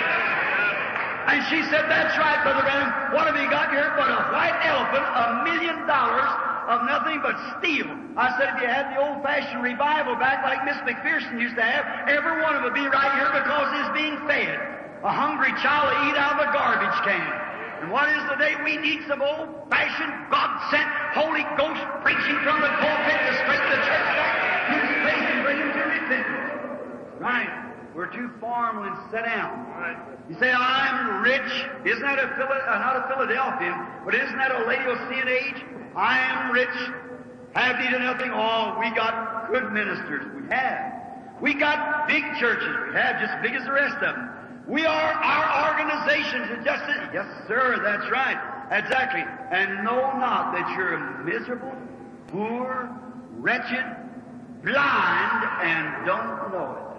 And she said, that's right, Brother Branham. What have you got here but a white elephant, $1 million of nothing but steel? I said, if you had the old-fashioned revival back like Miss McPherson used to have, every one of them would be right here because it's being fed. A hungry child will eat out of a garbage can. And what is the day we need some old-fashioned, God-sent, Holy Ghost preaching from the pulpit to straighten the church back to His place and bring them to repentance. Right. We're too formal and set down. Right. You say, I'm rich. Isn't that not a Philadelphian, but isn't that a Laodicean age? I am rich. Have need of nothing. Oh, we got good ministers. We have. We got big churches. We have just as big as the rest of them. We are our organizations. Yes, sir, that's right. Exactly. And know not that you're miserable, poor, wretched, blind, and don't know it.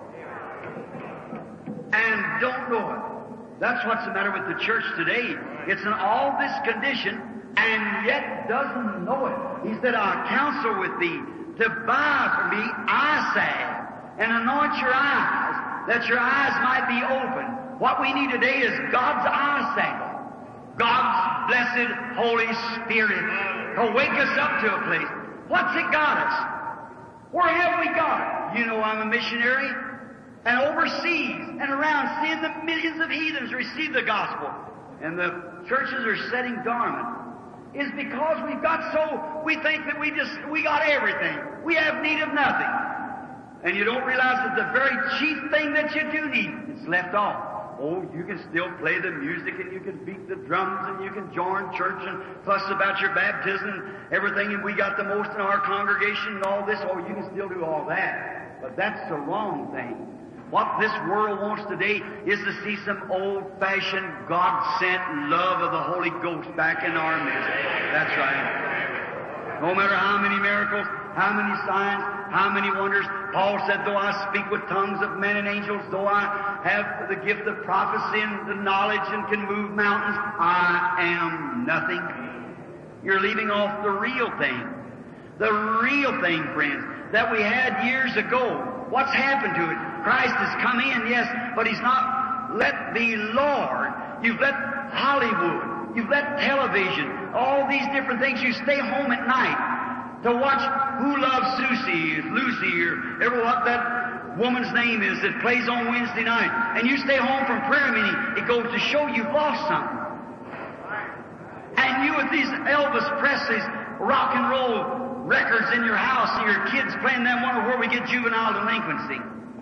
And don't know it. That's what's the matter with the church today. It's in all this condition, and yet doesn't know it. He said, I'll counsel with thee to buy for me eye salve and anoint your eyes, that your eyes might be open. What we need today is God's eye salve. God's blessed Holy Spirit to wake us up to a place. What's it got us? Where have we got it? You know I'm a missionary, and overseas and around, seeing the millions of heathens receive the gospel, and the churches are setting dormant, is because we think that we got everything. We have need of nothing. And you don't realize that the very chief thing that you do need is left off. Oh, you can still play the music, and you can beat the drums, and you can join church and fuss about your baptism and everything, and we got the most in our congregation and all this. Oh, you can still do all that. But that's the wrong thing. What this world wants today is to see some old-fashioned, God-sent love of the Holy Ghost back in our midst. That's right. No matter how many miracles, how many signs, how many wonders. Paul said, though I speak with tongues of men and angels, though I have the gift of prophecy and the knowledge and can move mountains, I am nothing. You're leaving off the real thing. The real thing, friends, that we had years ago. What's happened to it? Christ has come in, yes, but He's not let the Lord. You've let Hollywood, you've let television, all these different things. You stay home at night to watch Who Loves Lucy, or ever what that woman's name is that plays on Wednesday night. And you stay home from prayer meeting. It goes to show you've lost something. And you with these Elvis Presley's rock and roll records in your house, and your kids playing them, wonder where we get juvenile delinquency.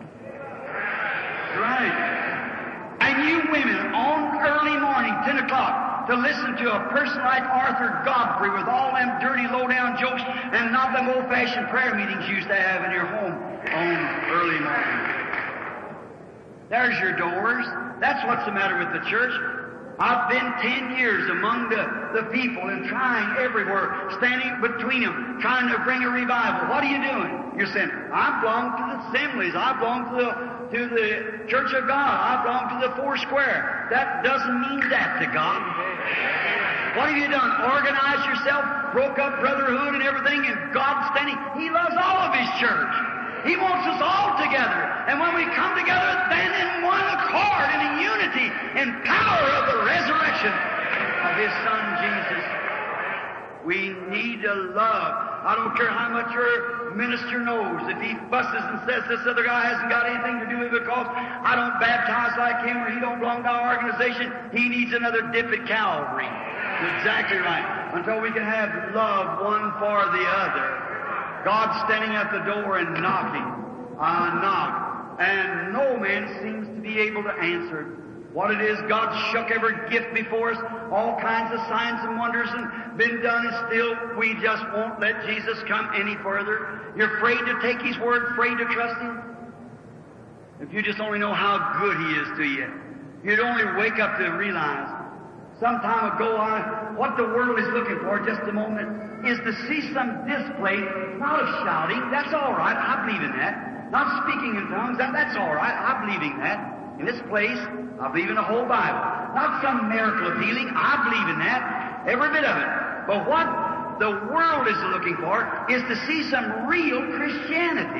Right. And you women on early morning, 10 o'clock, to listen to a person like Arthur Godfrey with all them dirty, low-down jokes and not them old-fashioned prayer meetings you used to have in your home on early morning. There's your doors. That's what's the matter with the church. I've been 10 years among the people and trying everywhere, standing between them, trying to bring a revival. What are you doing? You're saying, I belong to the assemblies. I belong to the Church of God. I belong to the Four Square. That doesn't mean that to God. What have you done? Organized yourself, broke up brotherhood and everything, and God's standing. He loves all of His church. He wants us all together. And when we come together, then in one accord, in a unity, in power of the resurrection of His Son, Jesus, we need to love. I don't care how much your minister knows. If he fusses and says this other guy hasn't got anything to do with it because I don't baptize like him or he don't belong to our organization, he needs another dip at Calvary. That's exactly right. Until we can have love one for the other. God's standing at the door and knocking. I knock. And no man seems to be able to answer it. What it is, God shook every gift before us, all kinds of signs and wonders and been done, and still we just won't let Jesus come any further. You're afraid to take His word, afraid to trust Him. If you just only know how good He is to you, you'd only wake up to realize. Some time ago, what the world is looking for, just a moment, is to see some display, not of shouting. That's all right. I believe in that. Not speaking in tongues. That's all right. I believe in that. In this place, I believe in the whole Bible. Not some miracle of healing. I believe in that. Every bit of it. But what the world is looking for is to see some real Christianity.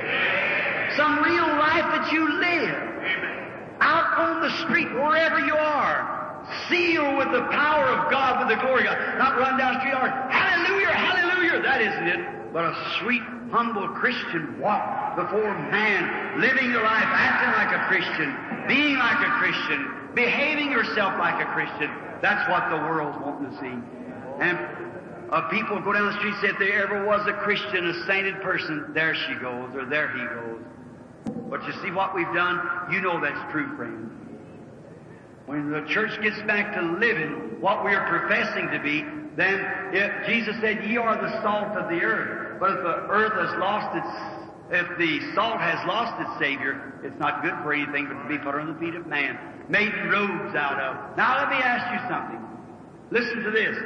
Some real life that you live. Out on the street, wherever you are. Sealed with the power of God, with the glory of God. Not run down the street or, hallelujah, hallelujah. That isn't it. But a sweet, humble Christian walk before man, living your life, acting like a Christian, being like a Christian, behaving yourself like a Christian. That's what the world's wanting to see. And people go down the street and say, if there ever was a Christian, a sainted person, there she goes, or there he goes. But you see what we've done? You know that's true, friends. When the church gets back to living what we are professing to be, then Jesus said, ye are the salt of the earth. But if the earth has lost its if the salt has lost its Savior, it's not good for anything but to be put on the feet of man, made robes out of. Now let me ask you something. Listen to this.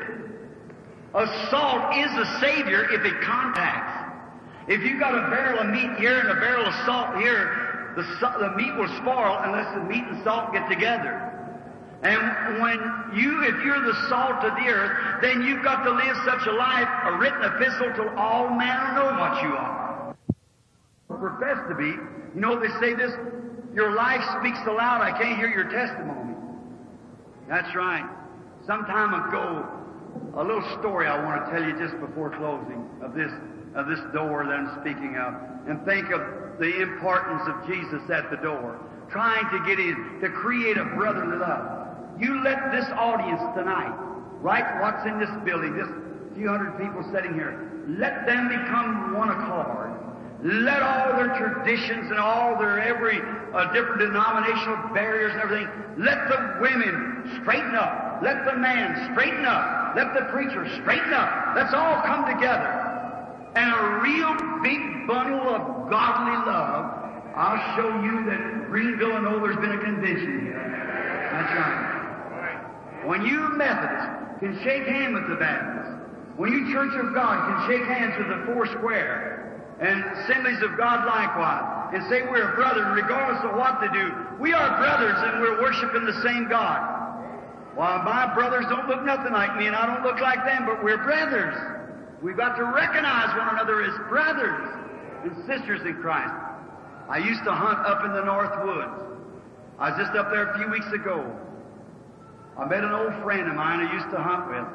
A salt is a Savior if it contacts. If you've got a barrel of meat here and a barrel of salt here, the meat will spoil unless the meat and salt get together. And if you're the salt of the earth, then you've got to live such a life, a written epistle, till all men know what you are. Profess to be. You know, they say this, your life speaks so loud I can't hear your testimony. That's right. Some time ago, a little story I want to tell you just before closing of this door that I'm speaking of. And think of the importance of Jesus at the door, trying to get in, to create a brotherly love. You let this audience tonight, right, what's in this building, this few hundred people sitting here, let them become one accord. Let all their traditions and all their every different denominational barriers and everything, let the women straighten up. Let the man straighten up. Let the preacher straighten up. Let's all come together. And a real big bundle of godly love. I'll show you that Greenville and there's been a convention here. That's right. When you Methodists can shake hands with the Baptists, when you Church of God can shake hands with the Four Square, and Assemblies of God likewise, and say we're brothers regardless of what they do, we are brothers and we're worshiping the same God. While my brothers don't look nothing like me and I don't look like them, but we're brothers. We've got to recognize one another as brothers and sisters in Christ. I used to hunt up in the North Woods. I was just up there a few weeks ago. I met an old friend of mine I used to hunt with.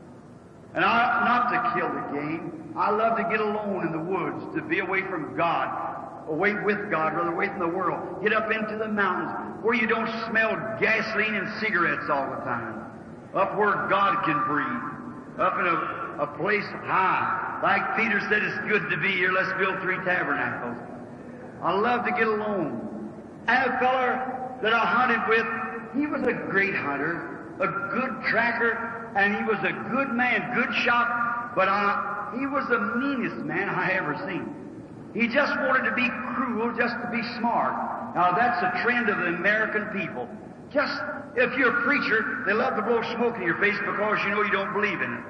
And not to kill the game. I love to get alone in the woods, to be away from God, away with God, rather away from the world. Get up into the mountains where you don't smell gasoline and cigarettes all the time. Up where God can breathe. Up in a place high. Like Peter said, it's good to be here. Let's build 3 tabernacles. I love to get alone. And a feller that I hunted with, he was a great hunter, a good tracker, and he was a good man, good shot, but he was the meanest man I ever seen. He just wanted to be cruel, just to be smart. Now that's a trend of the American people. Just, if you're a preacher, they love to blow smoke in your face because you know you don't believe in it.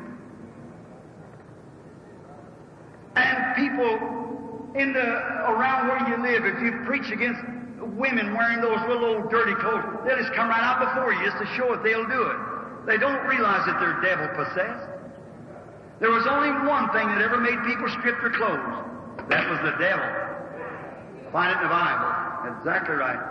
And people around where you live, if you preach against women wearing those little old dirty clothes, they'll just come right out before you just to show it they'll do it. They don't realize that they're devil-possessed. There was only one thing that ever made people strip their clothes. That was the devil. Find it in the Bible. That's exactly right.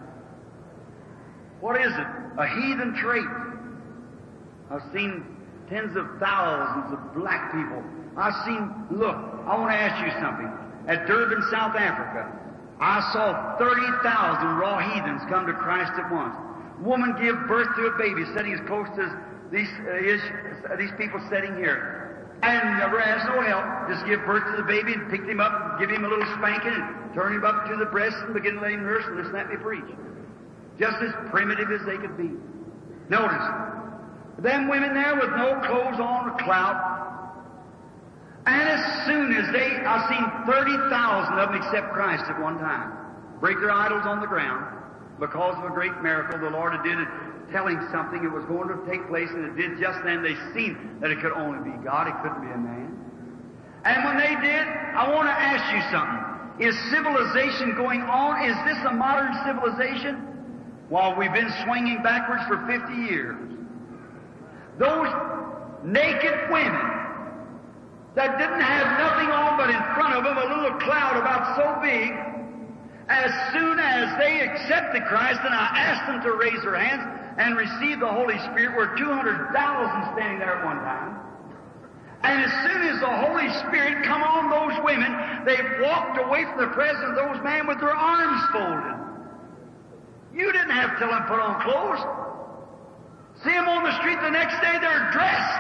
What is it? A heathen trait. I've seen tens of thousands of black people. Look, I want to ask you something. At Durban, South Africa, I saw 30,000 raw heathens come to Christ at once. Woman give birth to a baby sitting as close as these people sitting here. And never asked no help. Just give birth to the baby and pick him up and give him a little spanking and turn him up to the breast and begin to let him nurse and listen to me preach. Just as primitive as they could be. Notice, them women there with no clothes on or clout. And as soon as I've seen 30,000 of them accept Christ at one time. Break their idols on the ground because of a great miracle the Lord did it, telling something that was going to take place, and it did just then. They seen that it could only be God, it couldn't be a man. And when they did, I want to ask you something. Is civilization going on? Is this a modern civilization? While we've been swinging backwards for 50 years. Those naked women that didn't have nothing on but in front of them a little cloud about so big, as soon as they accepted Christ, and I asked them to raise their hands and receive the Holy Spirit, were 200,000 standing there at one time. And as soon as the Holy Spirit come on those women, they walked away from the presence of those men with their arms folded. You didn't have to tell them to put on clothes. See them on the street the next day, they're dressed.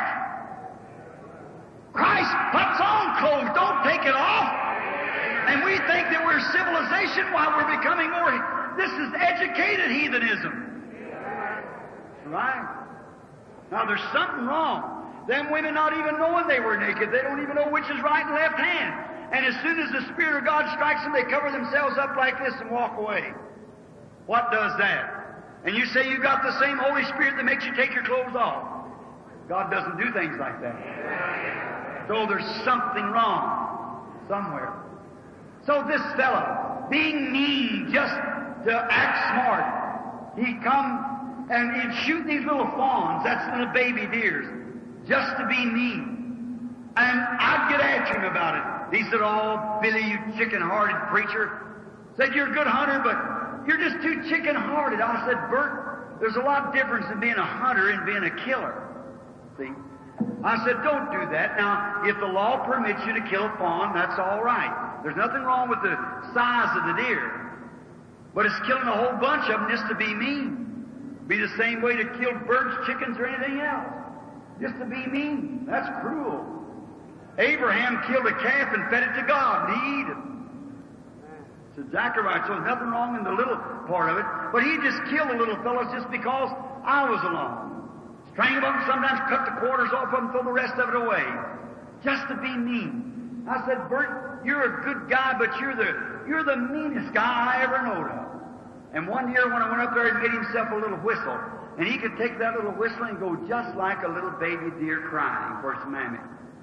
Christ puts on clothes, don't take it off. And we think that we're civilization while we're becoming more. This is educated heathenism. That's right. Now there's something wrong. Them women not even knowing they were naked. They don't even know which is right and left hand. and as soon as the Spirit of God strikes them, they cover themselves up like this and walk away. What does that? And you say you got the same Holy Spirit that makes you take your clothes off. God doesn't do things like that. So there's something wrong somewhere. So this fellow, being mean just to act smart, he'd come and he'd shoot these little fawns, that's little baby deers, just to be mean. And I'd get after him about it. He said, "Oh, Billy, you chicken-hearted preacher," said, "you're a good hunter, but you're just too chicken-hearted." I said, "Bert, there's a lot of difference in being a hunter and being a killer." See? I said, "Don't do that. Now, if the law permits you to kill a fawn, that's all right. There's nothing wrong with the size of the deer. But it's killing a whole bunch of them just to be mean. Be the same way to kill birds, chickens, or anything else. Just to be mean. That's cruel. Abraham killed a calf and fed it to God, and he ate it. It's exactly right. So there's nothing wrong in the little part of it. But he just killed the little fellows just because I was along. Strangle them, sometimes cut the quarters off of them, throw the rest of it away. Just to be mean. I said, "Bert, you're a good guy, but you're the meanest guy I ever knowed of." And one year when I went up there, he made himself a little whistle. And he could take that little whistle and go just like a little baby deer crying for its mammy.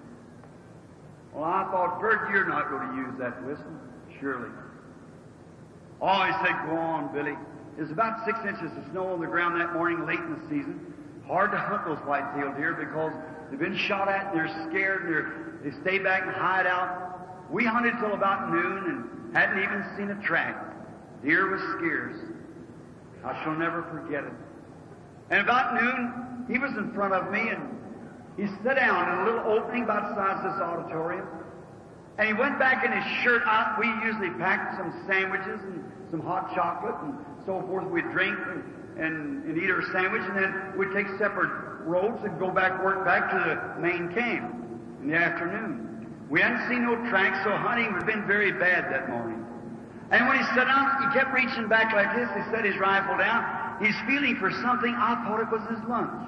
Well, I thought, "Bert, you're not going to use that whistle, surely." Oh, he said, "Go on, Billy." There's about 6 inches of snow on the ground that morning late in the season. Hard to hunt those white-tailed deer because they've been shot at and they're scared and they stay back and hide out. We hunted till about noon and hadn't even seen a track. Deer was scarce. I shall never forget it. And about noon, he was in front of me and he sat down in a little opening about the size of this auditorium. And he went back in his shirt. We usually packed some sandwiches and some hot chocolate and so forth. We'd drink and eat our sandwich, and then we'd take separate roads and work back to the main camp in the afternoon. We hadn't seen no tracks, so hunting had been very bad that morning. And when he sat down, he kept reaching back like this. He set his rifle down. He's feeling for something. I thought it was his lunch.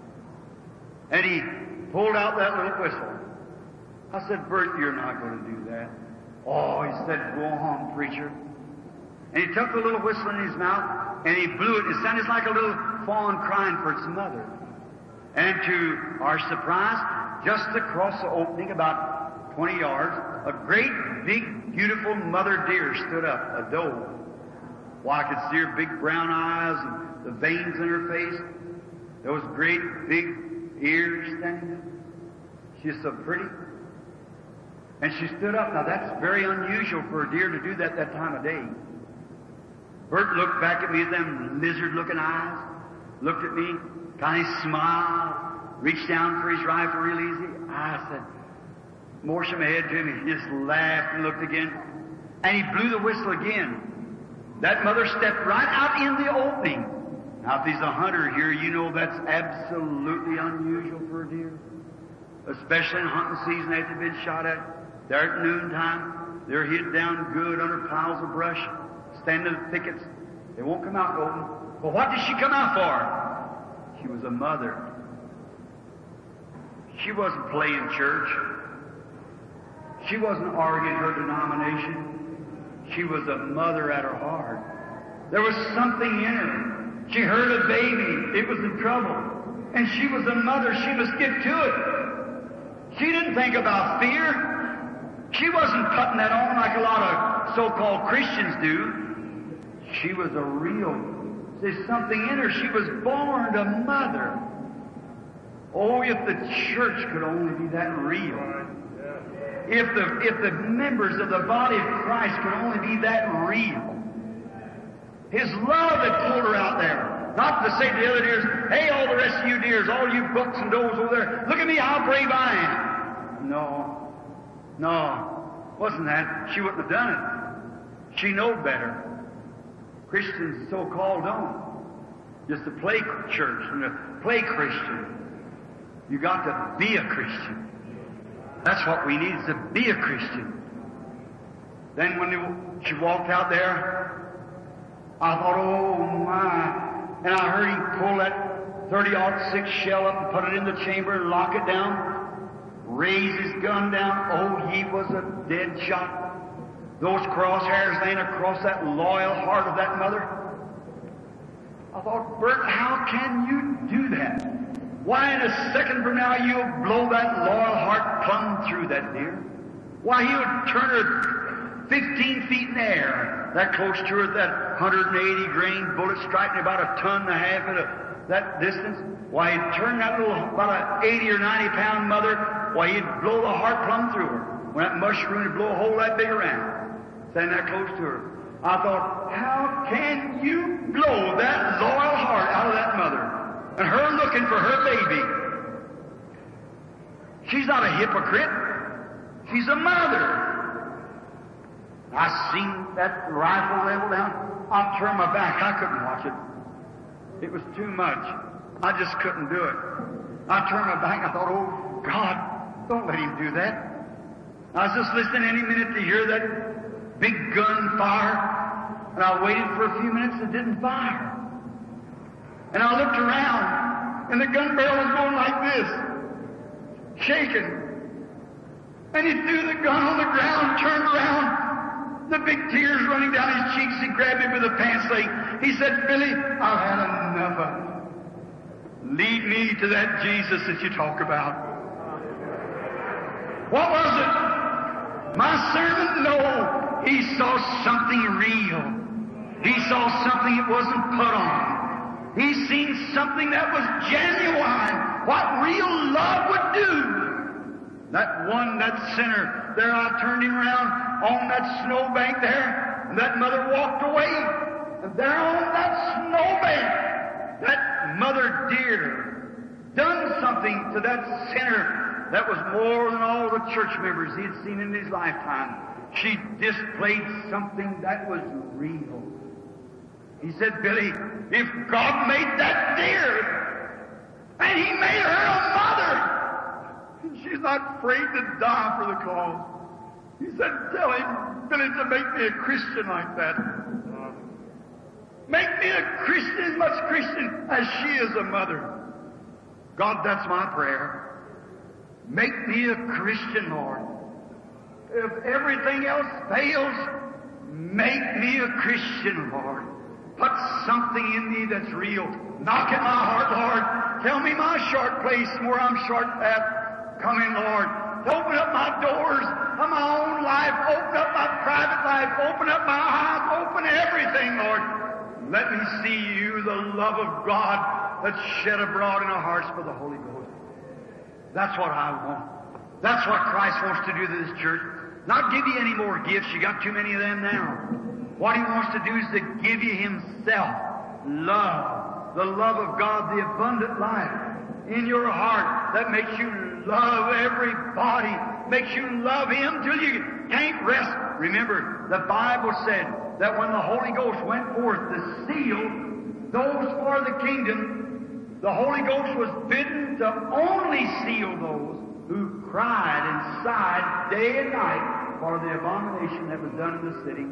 And he pulled out that little whistle. I said, "Bert, you're not going to do that." "Oh," he said, "go on, preacher." And he took the little whistle in his mouth, and he blew it. It sounded like a little fawn crying for its mother. And to our surprise, just across the opening, about 20 yards, a great, big, beautiful mother deer stood up, a doe. Well, I could see her big brown eyes and the veins in her face. Those great, big ears standing up. She's so pretty. And she stood up. Now, that's very unusual for a deer to do that time of day. Bert looked back at me with them lizard-looking eyes, looked at me, kind of smiled, reached down for his rifle real easy. I said, motioned my head to him. He just laughed and looked again. And he blew the whistle again. That mother stepped right out in the opening. Now, if he's a hunter here, you know that's absolutely unusual for a deer. Especially in hunting season after they've been shot at. They're at noontime. They're hid down good under piles of brush, standing in the thickets. They won't come out open. But what did she come out for? She was a mother. She wasn't playing church. She wasn't arguing her denomination. She was a mother at her heart. There was something in her. She heard a baby. It was in trouble. And she was a mother. She must get to it. She didn't think about fear. She wasn't putting that on like a lot of so-called Christians do. She was a real, there's something in her. She was born a mother. Oh, if the church could only be that real. If the members of the body of Christ could only be that real. His love had pulled her out there. Not to say to the other deers, "Hey, all the rest of you deers, all you bucks and does over there, look at me, how brave I am." No, wasn't that. She wouldn't have done it. She knowed better. Christians so-called don't. Just to play church and to play Christian. You got to be a Christian. That's what we need, is to be a Christian. Then when she walked out there, I thought, oh my. And I heard him pull that 30-06 shell up and put it in the chamber and lock it down. raised his gun down. Oh, he was a dead shot. Those crosshairs laying across that loyal heart of that mother. I thought, Bert, how can you do that? Why, in a second from now, you'll blow that loyal heart plumb through that dear. Why, he would turn her 15 feet in the air, that close to her, that 180 grain bullet striking about a ton and a half at that distance. Why, he'd turn that little, about a 80 or 90 pound mother, why, he'd blow the heart plumb through her. When that mushroom would blow a hole that big around, standing that close to her. I thought, how can you blow that loyal heart out of that mother? And her looking for her baby. She's not a hypocrite. She's a mother. I seen that rifle level down. I turned my back. I couldn't watch it. It was too much. I just couldn't do it. I turned my back. I thought, oh, God, don't let him do that. I was just listening any minute to hear that big gun fire. And I waited for a few minutes. It didn't fire. And I looked around, and the gun barrel was going like this, shaking. And he threw the gun on the ground, turned around, the big tears running down his cheeks. He grabbed me by the pants leg. He said, Billy, I've had enough of it. Lead me to that Jesus that you talk about. What was it? My servant? No. He saw something real. He saw something that wasn't put on. He's seen something that was genuine, what real love would do. That sinner, there I turned him around on that snowbank there, and that mother walked away. And there on that snowbank, that mother dear done something to that sinner that was more than all the church members he had seen in his lifetime. She displayed something that was real. He said, Billy, if God made that deer, and He made her a mother, and she's not afraid to die for the cause. He said, tell him, Billy, to make me a Christian like that. Make me a Christian, as much Christian as she is a mother. God, that's my prayer. Make me a Christian, Lord. If everything else fails, make me a Christian, Lord. Put something in me that's real. Knock at my heart, Lord. Tell me my short place and where I'm short at. Come in, Lord. Open up my doors of my own life. Open up my private life. Open up my eyes. Open everything, Lord. Let me see you, the love of God that's shed abroad in our hearts by the Holy Ghost. That's what I want. That's what Christ wants to do to this church. Not give you any more gifts. You got too many of them now. What He wants to do is to give you Himself. Love. The love of God, the abundant life in your heart that makes you love everybody, makes you love Him till you can't rest. Remember, the Bible said that when the Holy Ghost went forth to seal those for the kingdom, the Holy Ghost was bidden to only seal those who cried and sighed day and night for the abomination that was done in the city.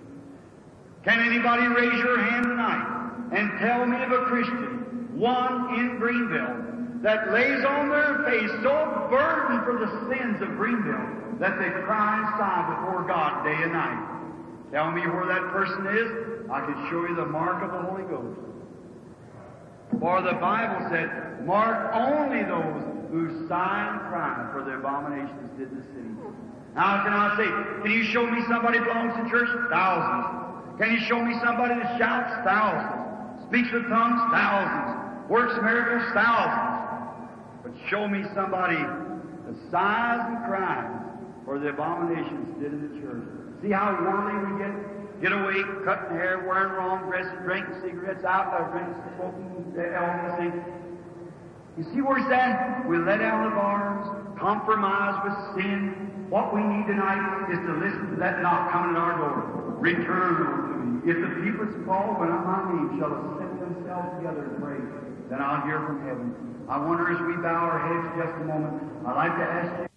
Can anybody raise your hand tonight and tell me of a Christian, one in Greenville, that lays on their face so burdened for the sins of Greenville that they cry and sigh before God day and night? Tell me where that person is. I can show you the mark of the Holy Ghost. For the Bible said, mark only those who sigh and cry for the abominations did the city. Now can I say, can you show me somebody belongs to church? Thousands. Can you show me somebody that shouts? Thousands. Speaks with tongues? Thousands. Works miracles? Thousands. But show me somebody that sighs and cries for the abominations did in the church. See how worldly we get away, cutting hair, wearing wrong dresses, drinking cigarettes, drinking, smoking, everything. You see where it's at? We let down the bars, compromise with sin. What we need tonight is to listen to that knock coming at our door. Return unto me. If the people's called when on my name shall assemble themselves together and pray, then I'll hear from heaven. I wonder as we bow our heads just a moment, I'd like to ask you